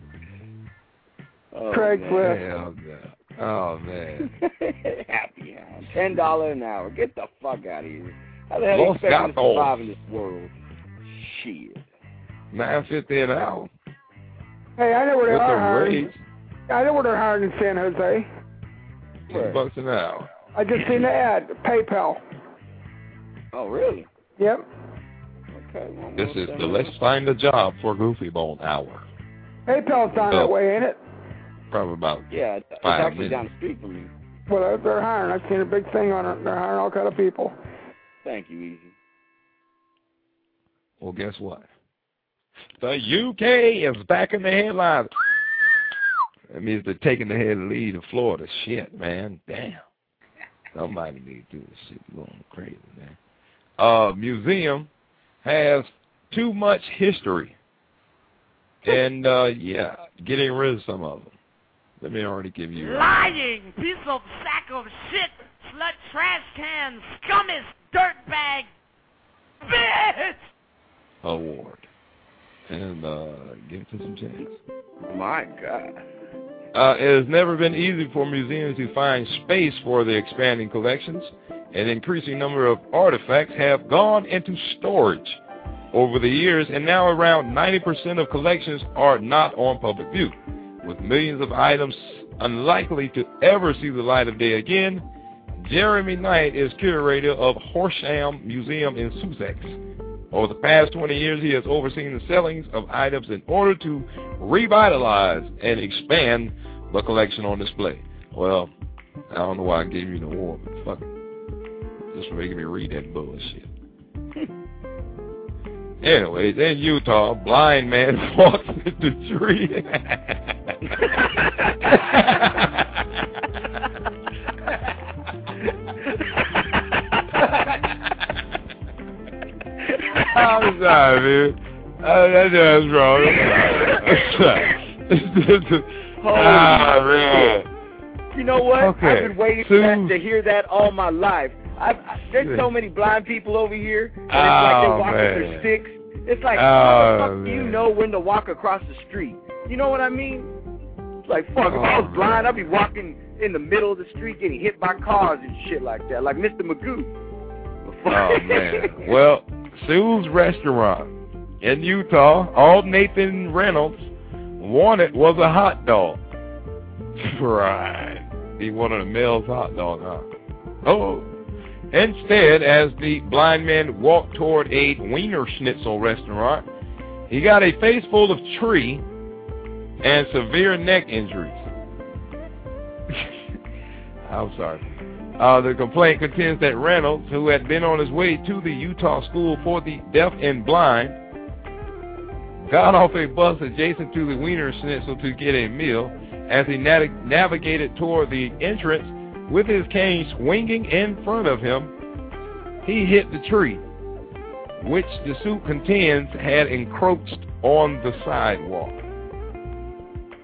Oh, Craigslist. Oh man. Happy Hound. Ten dollars an hour. Get the fuck out of here. How the hell do you expect me to survive in this world? Shit. Nine fifty an hour. Hey, I know where they With are the hiring. rates. I know where they're hiring in San Jose. Ten bucks an hour. I just seen the ad. PayPal. Oh, really? Yep. Okay. Well, This is the Let's Find a Job for Goofy Bone hour. PayPal's down that way, ain't it? Probably about yeah, it's five actually minutes. down the street from you. Well, they're, they're hiring. I've seen a big thing on it. They're hiring all kind of people. Thank you, Easy. Well, guess what? The U K is back in the headlines. That means they're taking the head lead of Florida. Shit, man. Damn. Somebody need to do this shit. Going crazy, man. Uh, museum has too much history. And, uh, yeah, getting rid of some of them. Let me already give you... Lying piece of sack of shit, slut, trash can, scummiest dirtbag, bitch! Award. And, uh, give it to some chance. My God. Uh, it has never been easy for museums to find space for the expanding collections. An increasing number of artifacts have gone into storage over the years, and now around ninety percent of collections are not on public view. With millions of items unlikely to ever see the light of day again, Jeremy Knight is curator of Horsham Museum in Sussex. Over the past twenty years, he has overseen the sellings of items in order to revitalize and expand the collection on display. Well, I don't know why I gave you the award, but fuck it. Just for making me read that bullshit. Anyways, in Utah, a blind man walks into the tree. I'm sorry, man. Uh, that was wrong. Ah, man. You know what? Okay. I've been waiting for that, to hear that all my life. I've, I, there's so many blind people over here, and it's oh, like they walk man. with their sticks. It's like, oh, how the fuck man. do you know when to walk across the street? You know what I mean? It's like, fuck, if I was blind, I'd be walking in the middle of the street getting hit by cars and shit like that, like Mister Magoo. Oh, man. Well, Sue's Restaurant in Utah, all Nathan Reynolds wanted was a hot dog. Right. He wanted a male's hot dog, huh? Oh. Instead, as the blind man walked toward a Wiener Schnitzel restaurant, he got a face full of tree and severe neck injuries. I'm sorry. Uh, the complaint contends that Reynolds, who had been on his way to the Utah School for the Deaf and Blind, got off a bus adjacent to the Wiener Schnitzel to get a meal. As he nav- navigated toward the entrance with his cane swinging in front of him, he hit the tree, which the suit contends had encroached on the sidewalk.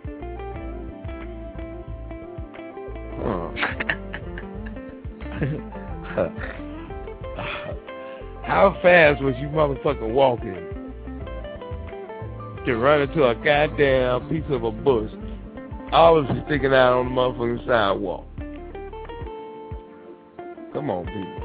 How fast was you motherfucking walking to run into a goddamn piece of a bush, all of it sticking out on the motherfucking sidewalk? Come on, people.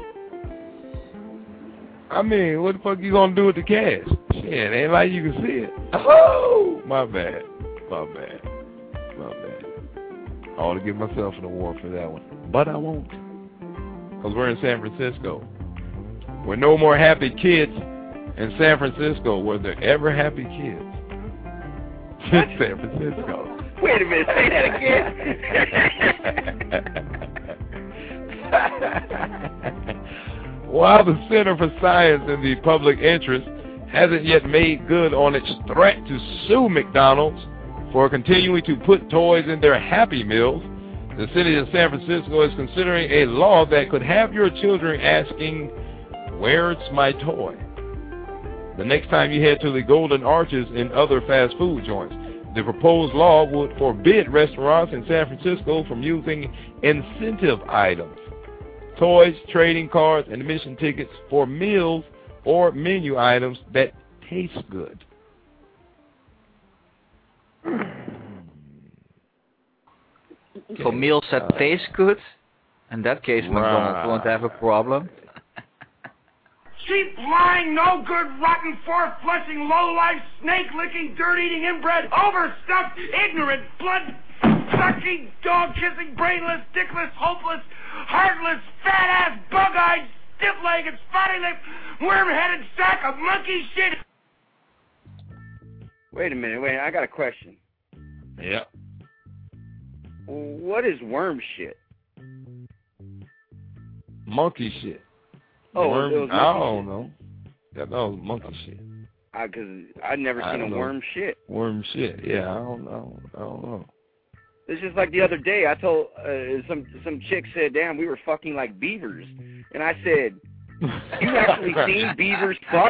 I mean, what the fuck you gonna do with the cash? Shit, ain't like you can see it. Oh, my bad. My bad. My bad. I ought to give myself an award for that one. But I won't. Because we're in San Francisco. We're no more happy kids in San Francisco. Were there ever happy kids? In San Francisco. Wait a minute, say that again. While the Center for Science in the Public Interest hasn't yet made good on its threat to sue McDonald's for continuing to put toys in their Happy Meals, the city of San Francisco is considering a law that could have your children asking, "Where's my toy?" the next time you head to the Golden Arches and other fast food joints. The proposed law would forbid restaurants in San Francisco from using incentive items, toys, trading cards, and admission tickets for meals or menu items that taste good. For meals that uh, taste good? In that case, right. McDonald's won't have a problem. Cheap, lying, no good, rotten, four-flushing, low-life, snake-licking, dirt-eating, inbred, overstuffed, ignorant, blood-sucking, dog-kissing, brainless, dickless, hopeless, heartless, fat-ass, bug-eyed, stiff-legged, spotty-lipped, worm-headed sack of monkey shit. Wait a minute, wait, I got a question. Yeah. What is worm shit? Monkey shit. Oh, worm, it was I don't know. That was monkey shit. I, cause I'd never seen a know. worm shit. Worm shit. Yeah, I don't know. I don't know. It's just like the other day. I told uh, some some chick said, "Damn, we were fucking like beavers," and I said, "You actually seen beavers fuck?"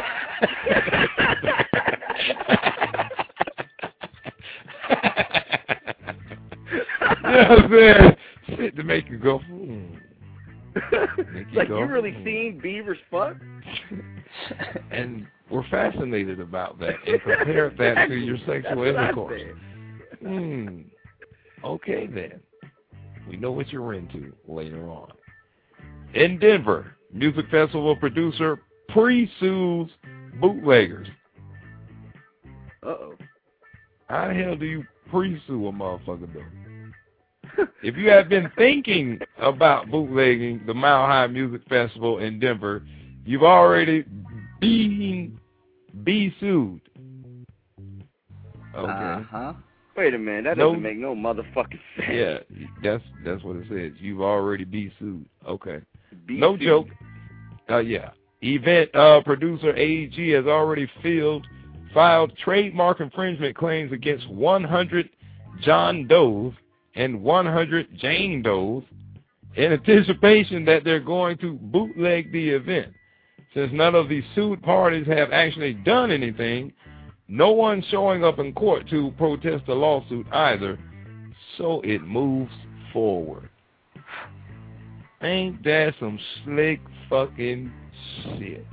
Yeah, man. Shit to make you go. Hmm. You like, go, you really hmm. seen beavers fuck? And we're fascinated about that and compare that to your sexual intercourse. Hmm. Okay, then. We know what you're into later on. In Denver, music festival producer pre-sues bootleggers. Uh-oh. How the hell do you pre-sue a motherfucker, though? If you have been thinking about bootlegging the Mile High Music Festival in Denver, you've already been be sued. Okay. Uh-huh. Wait a minute, that doesn't no, make no motherfucking sense. Yeah, that's that's what it says. You've already be sued. Okay. Be no sued. joke. Uh, yeah. Event uh, producer A G has already filed, filed trademark infringement claims against one hundred John Does and one hundred Jane Does in anticipation that they're going to bootleg the event. Since none of the sued parties have actually done anything, no one's showing up in court to protest the lawsuit either, so it moves forward. Ain't that some slick fucking shit?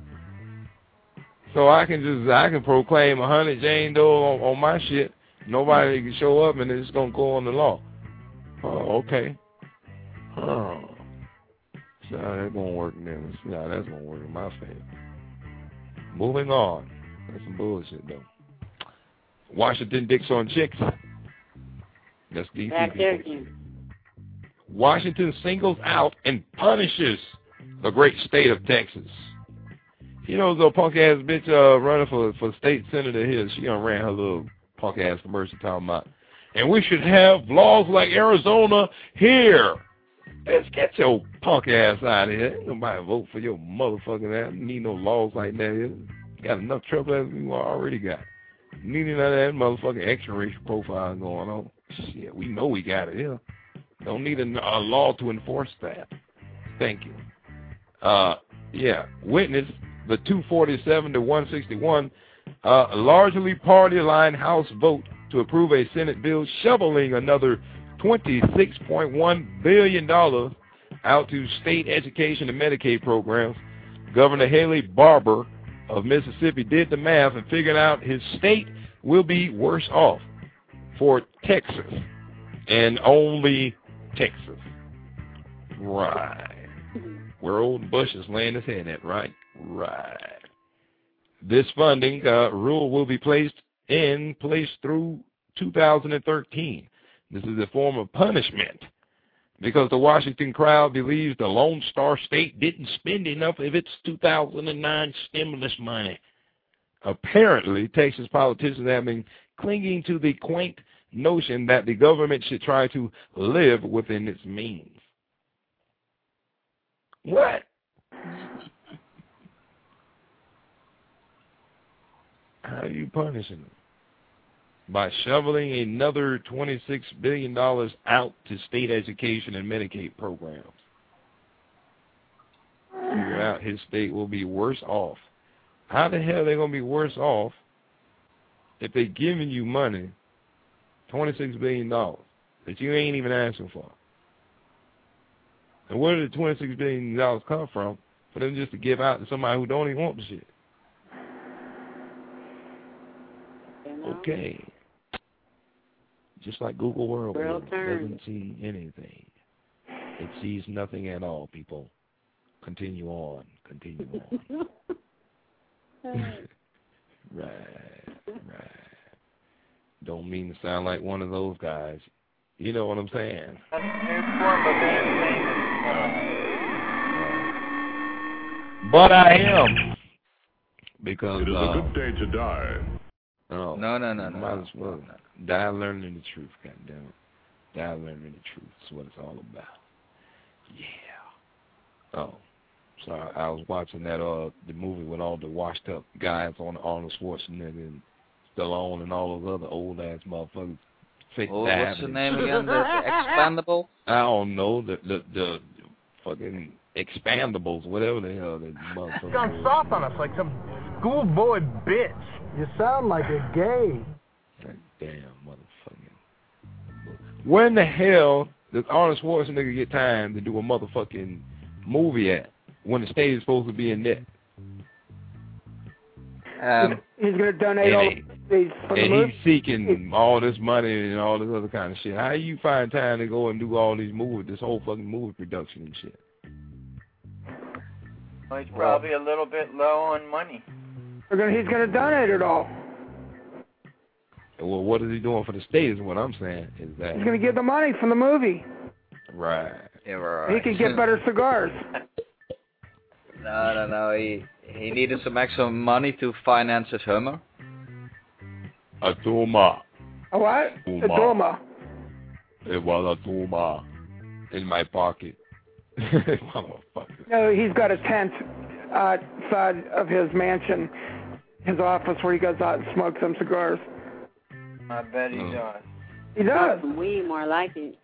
So I can just, I can proclaim one hundred Jane Doe on, on my shit. Nobody can show up, and it's going to go on the law. Oh, okay. Oh. So that's going to work then. No, that's going to work in my favor. Moving on. That's some bullshit, though. Washington dicks on chicks. That's D C. Washington singles out and punishes the great state of Texas. You know, the punk-ass bitch uh, running for, for state senator here, she done ran her little punk-ass commercial talking about, and we should have laws like Arizona here. Let's get your punk-ass out of here. Ain't nobody vote for your motherfucking ass. You need no laws like that here. You got enough trouble as we already got. You need none of that motherfucking extra-racial profile going on. Shit, we know we got it here. Don't need a, a law to enforce that. Thank you. Uh, yeah, witness the two forty-seven to one sixty-one uh, largely party-line House vote to approve a Senate bill shoveling another twenty-six point one billion dollars out to state education and Medicaid programs, Governor Haley Barbour of Mississippi did the math and figured out his state will be worse off for Texas, and only Texas. Right. Where old Bush is laying his head at, right? Right. This funding uh, rule will be placed in place through two thousand thirteen. This is a form of punishment because the Washington crowd believes the Lone Star State didn't spend enough of its two thousand nine stimulus money. Apparently, Texas politicians have been clinging to the quaint notion that the government should try to live within its means. What? How are you punishing them? By shoveling another twenty-six billion dollars out to state education and Medicaid programs. Figure out his state will be worse off. How the hell are they going to be worse off if they're giving you money, twenty-six billion dollars, that you ain't even asking for? And where did the twenty-six billion dollars come from for them just to give out to somebody who don't even want the shit? Okay. Just like Google World World doesn't see anything. It sees nothing at all, people. Continue on. Continue on. Right. Right. Don't mean to sound like one of those guys. You know what I'm saying? That's a new form of entertainment. But I am. Because it is uh, a good day to die. Oh, no, no, no, no. Might as well no. Die learning the truth, goddammit. Die learning the truth. That's what it's all about. Yeah. Oh, sorry. I was watching that uh the movie with all the washed up guys on Arnold Schwarzenegger and Stallone and all those other old ass motherfuckers. Oh, what's the name again? The, the Expandable? I don't know. The the the fucking Expandables, whatever the hell that motherfucker. It's gone soft on us like some schoolboy bitch. You sound like a gay. God damn motherfucking. Where in the hell does Arnold Schwarzenegger get time to do a motherfucking movie at when the state is supposed to be in debt? Um, he's going to donate all these for the And movie. he's seeking all this money and all this other kind of shit. How do you find time to go and do all these movies, this whole fucking movie production and shit? Well, he's probably a little bit low on money. We're gonna, he's going to donate it all. Well, what is he doing for the state is what I'm saying. Is that He's going to get the money from the movie. Right. Yeah, right. He can get better cigars. No, no, no. He he needed some extra money to finance his Hummer. A Duma. A what? Duma. A Duma. It was a Duma in my pocket. Motherfucker. No, he's got a tent outside of his mansion, his office, where he goes out and smokes some cigars. I bet he Mm. does. He does. Weed, more like it.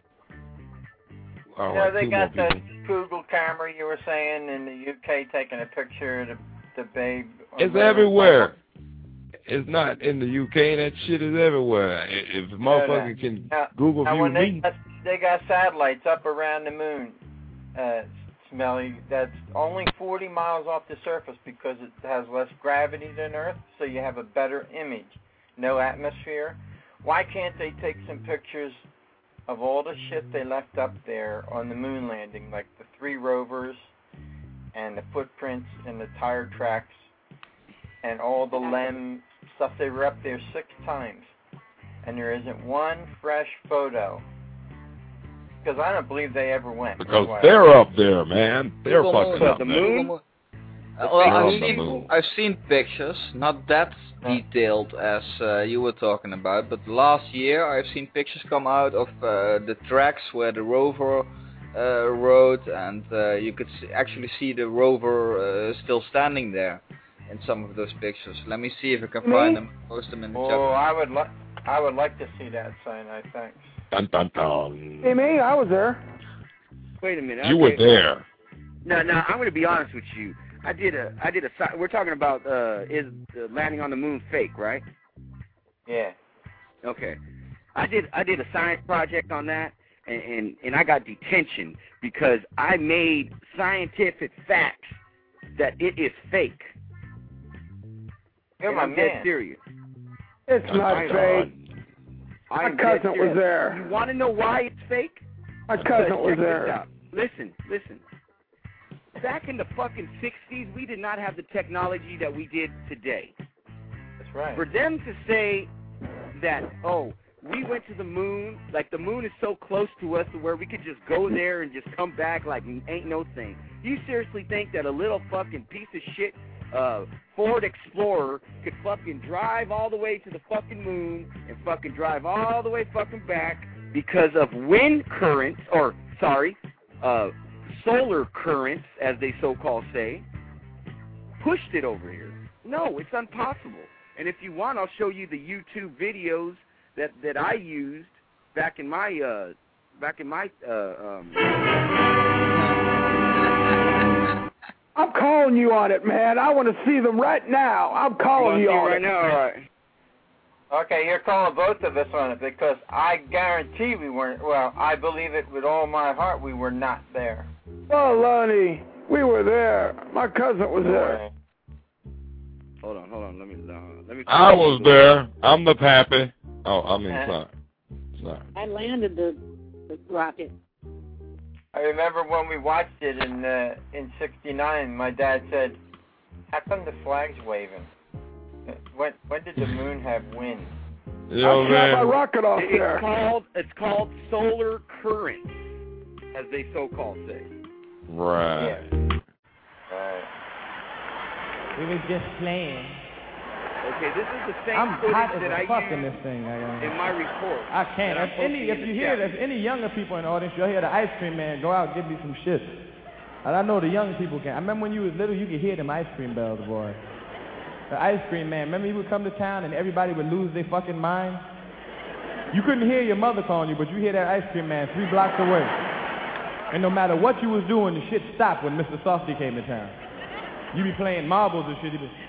All You know, right, they two got more the people. Google camera you were saying in the U K taking a picture of the, the babe. It's everywhere. It's not in the U K. That shit is everywhere. If a motherfucker no. can Now, Google now view when they me, got, they got satellites up around the moon, uh, Smelly, that's only forty miles off the surface because it has less gravity than Earth, so you have a better image. No atmosphere. Why can't they take some pictures of all the shit they left up there on the moon landing, like the three rovers and the footprints and the tire tracks and all the lem stuff? They were up there six times, and there isn't one fresh photo. Because I don't believe they ever went. because Why? they're up there, man. They're Google fucking Moon. up The there. moon? Uh, well, They're I've on the seen, moon. I've seen pictures, not that detailed as uh, you were talking about, but last year I've seen pictures come out of uh, the tracks where the rover uh, rode, and uh, you could see, actually see the rover uh, still standing there in some of those pictures. Let me see if I can Me? find them, post them in the Oh, chat. I would like, I would like to see that sign. I think. Dun, dun, dun. Hey, me, I was there. Wait a minute. You okay. were there. No, no, I'm going to be honest with you. I did a, I did a, si- we're talking about, uh, is the landing on the moon fake, right? Yeah. Okay. I did, I did a science project on that, and, and, and I got detention because I made scientific facts that it is fake. You're and my I'm dead man. serious. It's not I, fake. Uh, My I'm cousin dead was serious. there. You want to know why it's fake? My Because cousin was check this there. out. Listen, listen. Back in the fucking sixties, we did not have the technology that we did today. That's right. For them to say that, oh, we went to the moon, like the moon is so close to us to where we could just go there and just come back like ain't no thing. You seriously think that a little fucking piece of shit uh, Ford Explorer could fucking drive all the way to the fucking moon and fucking drive all the way fucking back because of wind currents, or, sorry, uh, solar currents, as they so-called say, pushed it over here? No, it's impossible. And if you want, I'll show you the YouTube videos that, that I used back in my, uh, back in my, uh, um... I'm calling you on it, man. I want to see them right now. I'm calling you, you on right it. now, all right. Okay, you're calling both of us on it because I guarantee we weren't, well, I believe it with all my heart we were not there. Oh, Lonnie, we were there. My cousin was there. Hold on, hold on. Let me, uh, let me. I was there. I'm the pappy. Oh, I mean, sorry. Sorry. I landed the, the rocket. I remember when we watched it in uh, in sixty-nine, my dad said, how come the flag's waving? When when did the moon have wind? You know, I shot my rocket off it's there. Called, it's called solar currents, as they so-called say. Right. Yeah. Right. We was just playing. Okay, this is the same I'm footage hot as that a I fuck in used this thing. I, uh, in my report. I can't. that I'm If any, if posting in you the hear, chat. if any younger people in the audience, you'll hear the ice cream man go out and give me some shit. And I know the young people can. I remember when you was little, you could hear them ice cream bells, boy. The ice cream man. Remember he would come to town and everybody would lose their fucking mind? You couldn't hear your mother calling you, but you hear that ice cream man three blocks away. And no matter what you was doing, the shit stopped when Mister Softy came to town. You be playing marbles and shit. You be...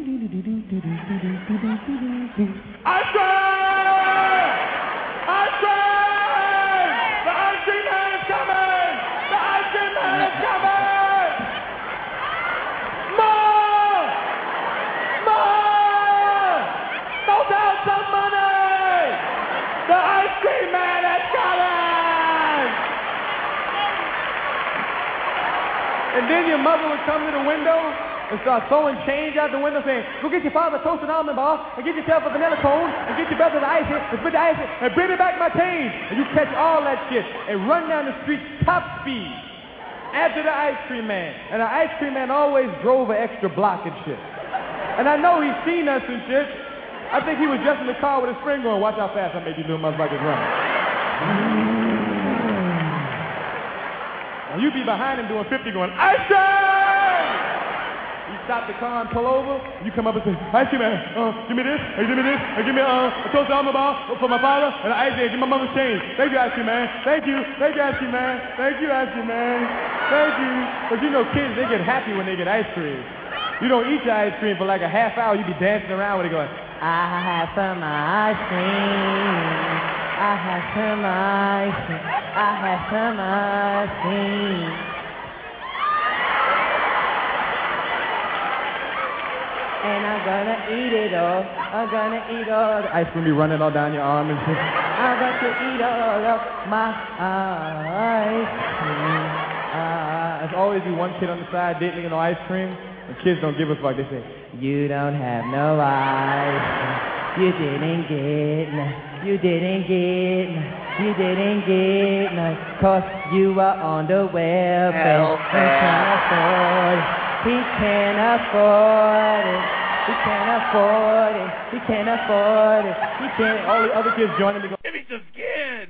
Ice cream! Ice cream! The ice cream man is coming! The ice cream man is coming! More! More! Throw down some money! The ice cream man is coming! And then your mother would come to the window and start throwing change out the window saying, go get your father a toasted almond bar and get yourself a vanilla cone and get your brother the ice and spit the ice and bring me back my change. And you catch all that shit and run down the street top speed after the ice cream man. And the ice cream man always drove an extra block and shit. And I know he's seen us and shit. I think he was just in the car with his friend going, watch how fast I make these little motherfuckers run. And you be behind him doing fifty going, ice cream! You stop the car and pull over, you come up and say, ice cream man, uh, give me this, uh, give me this, uh, give me uh, a toasted almond bar for my father, and an ice cream, give my mother's change. Thank you, ice cream man. Thank you, thank you, ice cream man. Thank you, ice cream man. Thank you. Because you know kids, they get happy when they get ice cream. You don't eat your ice cream for like a half hour, you be dancing around with it going, I have some ice cream. I have some ice cream. I have some ice cream. And I'm gonna eat it all. I'm gonna eat all. The ice cream be running all down your arm and shit. I'm going to eat all of my ice cream. Uh, there's always be one kid on the side dating no ice cream. And kids don't give a fuck. They say, you don't have no ice cream. You didn't get none. You didn't get none. You didn't get none. Cause you were on the welfare. He can't afford it. He can't afford it. He can't afford it. He can't afford it. He can't. All the other kids joining me go, give me some skin.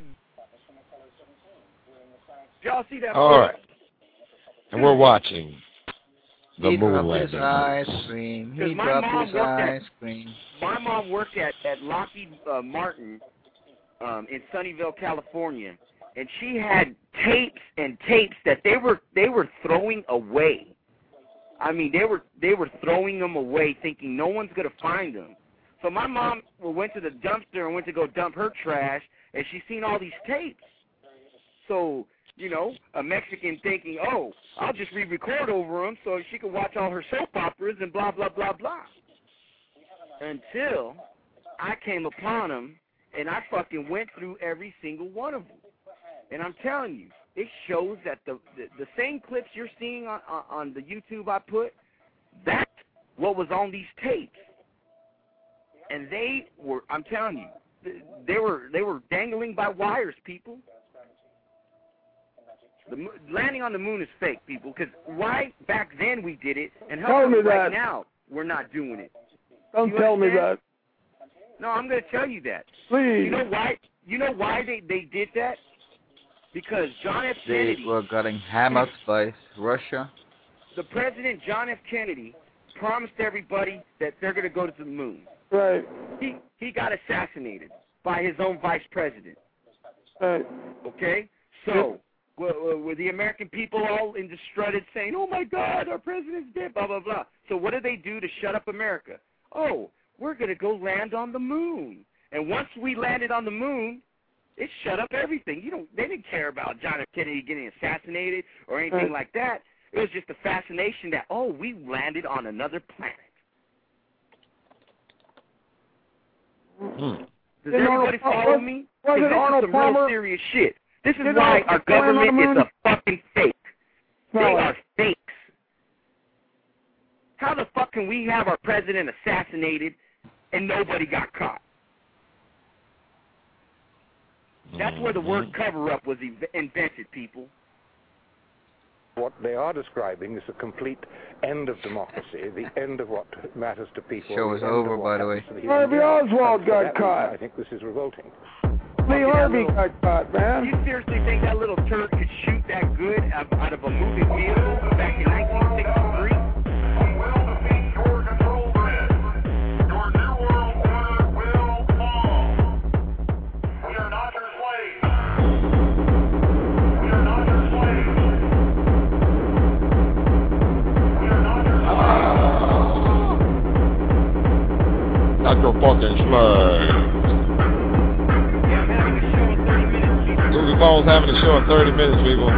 Y'all see that? All right. And we're watching the he moon dropped his landing. ice cream. He my dropped mom his worked at- ice cream. My mom worked at, at Lockheed uh, Martin um, in Sunnyvale, California, and she had tapes and tapes that they were they were throwing away. I mean, they were they were throwing them away, thinking no one's gonna find them. So my mom went to the dumpster and went to go dump her trash, and she seen all these tapes. So, you know, a Mexican thinking, oh, I'll just re-record over them so she can watch all her soap operas and blah, blah, blah, blah. Until I came upon them, and I fucking went through every single one of them. And I'm telling you, it shows that the the, the same clips you're seeing on, on, on the YouTube I put, that's what was on these tapes. And they were, I'm telling you, they were they were dangling by wires, people. The landing on the moon is fake, people, because why back then we did it, and how come right now we're not doing it? Don't tell me that. No, I'm going to tell you that. Please. You know why? You know why they, they did that? Because John F. Kennedy. They were getting hammered by Russia. The president, John F. Kennedy, promised everybody that they're going to go to the moon. Right. He he got assassinated by his own vice president. Right. Okay? So, were, were the American people all in the strutted saying, oh, my God, our president's dead, blah, blah, blah. So what did they do to shut up America? Oh, we're going to go land on the moon. And once we landed on the moon, it shut up everything. You don't, they didn't care about John F. Kennedy getting assassinated or anything right. like that. It was just a fascination that, oh, we landed on another planet. Hmm. Does everybody follow me? Was it this Arnold is some Palmer? real serious shit. This is Did why Arnold our Palmer land on government the is a fucking fake. They No. are fakes. How the fuck can we have our president assassinated and nobody got caught? That's where the word cover-up was ev- invented, people. What they are describing is a complete end of democracy, the end of what matters to people. Show is over, by the way. Harvey Oswald got caught. I think this is revolting. Lee Harvey got caught, man. You seriously think that little turd could shoot that good out out of a moving vehicle back in nineteen sixty-three? Not your fucking slave. Movie Bones having a show in thirty minutes, people.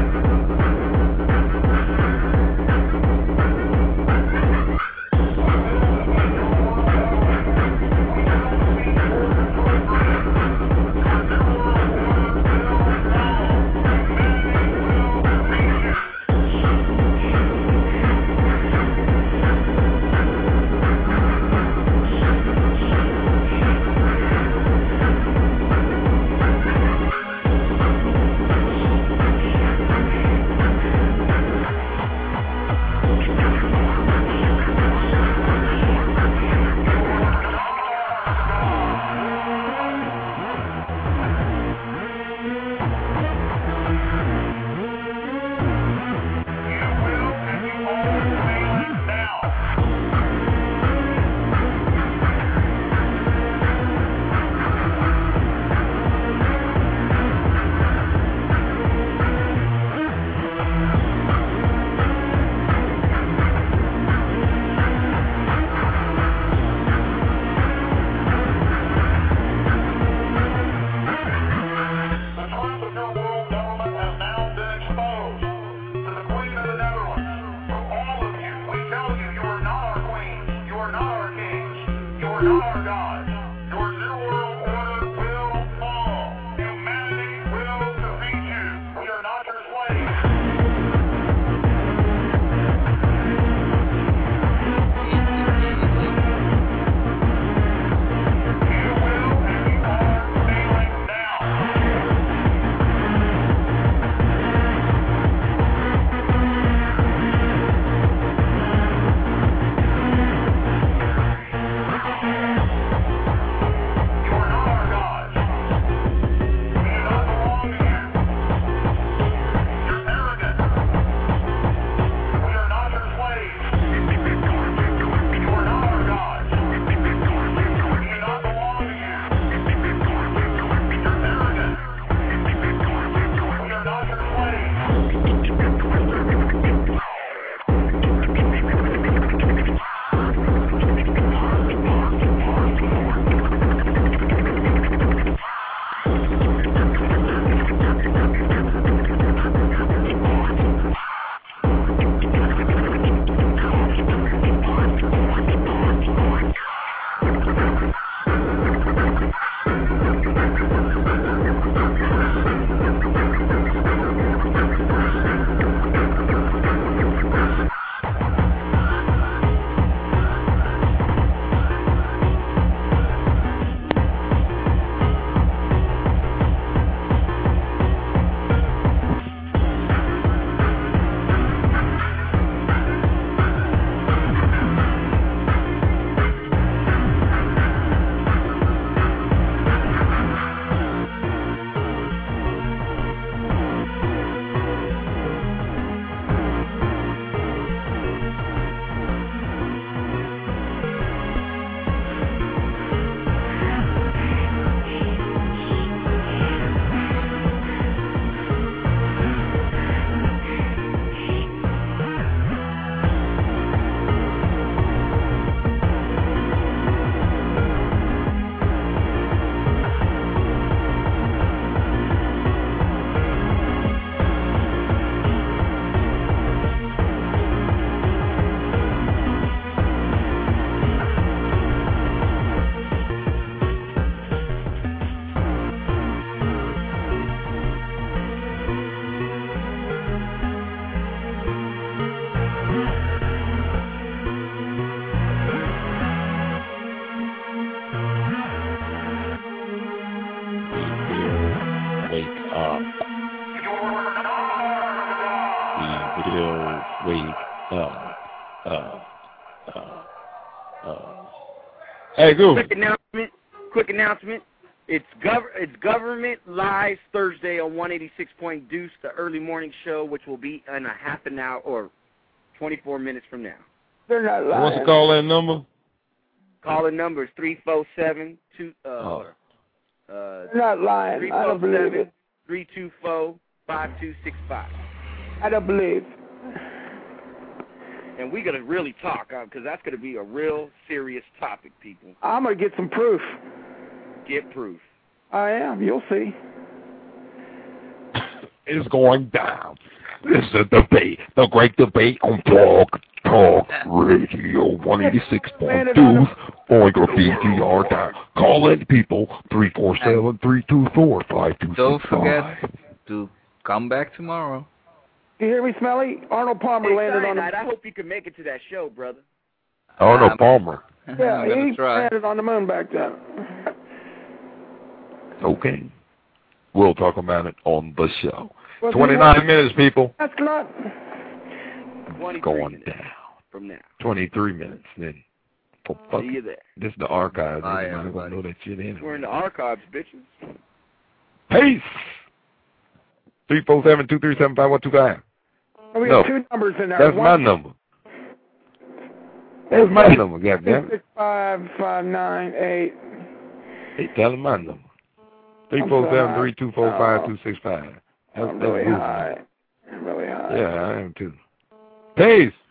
Hey, go. Quick announcement. Quick announcement. It's gov- It's Government Live Thursday on one eighty-six point Deuce, the early morning show, which will be in a half an hour or twenty-four minutes from now. They're not lying. What's the call-in number? Call-in number is three four seven two. Uh, oh. uh, They're not lying. I don't believe it. three two four, five two six five. I don't believe. And we're going to really talk, because uh, that's going to be a real serious topic, people. I'm going to get some proof. Get proof. I am. You'll see. It's going down. This is a debate. The great debate on Blog Talk Radio one eighty-six point two. On your V G R down. Call in, people. three four seven, three two four, five two six five. Don't forget to come back tomorrow. You hear me, Smelly? Arnold Palmer hey, landed on the... I hope you can make it to that show, brother. Arnold um, Palmer. Yeah, he try. landed on the moon back then. Okay. We'll talk about it on the show. Well, twenty-nine minutes, people. That's not... Going minutes down. From now. twenty-three minutes, then. Oh, fuck. See you there. This is the archives. Bye, I'm going to know that shit in. We're in the archives, bitches. Peace. three four seven, two three seven, five one two five. Oh, we no. got two numbers in there. That's One, my number. That's my number, goddammit. six five five nine eight. Hey, tell him my number. three four seven, three two four, five two six five. I'm really high. I'm really high. Yeah, I am too. Peace.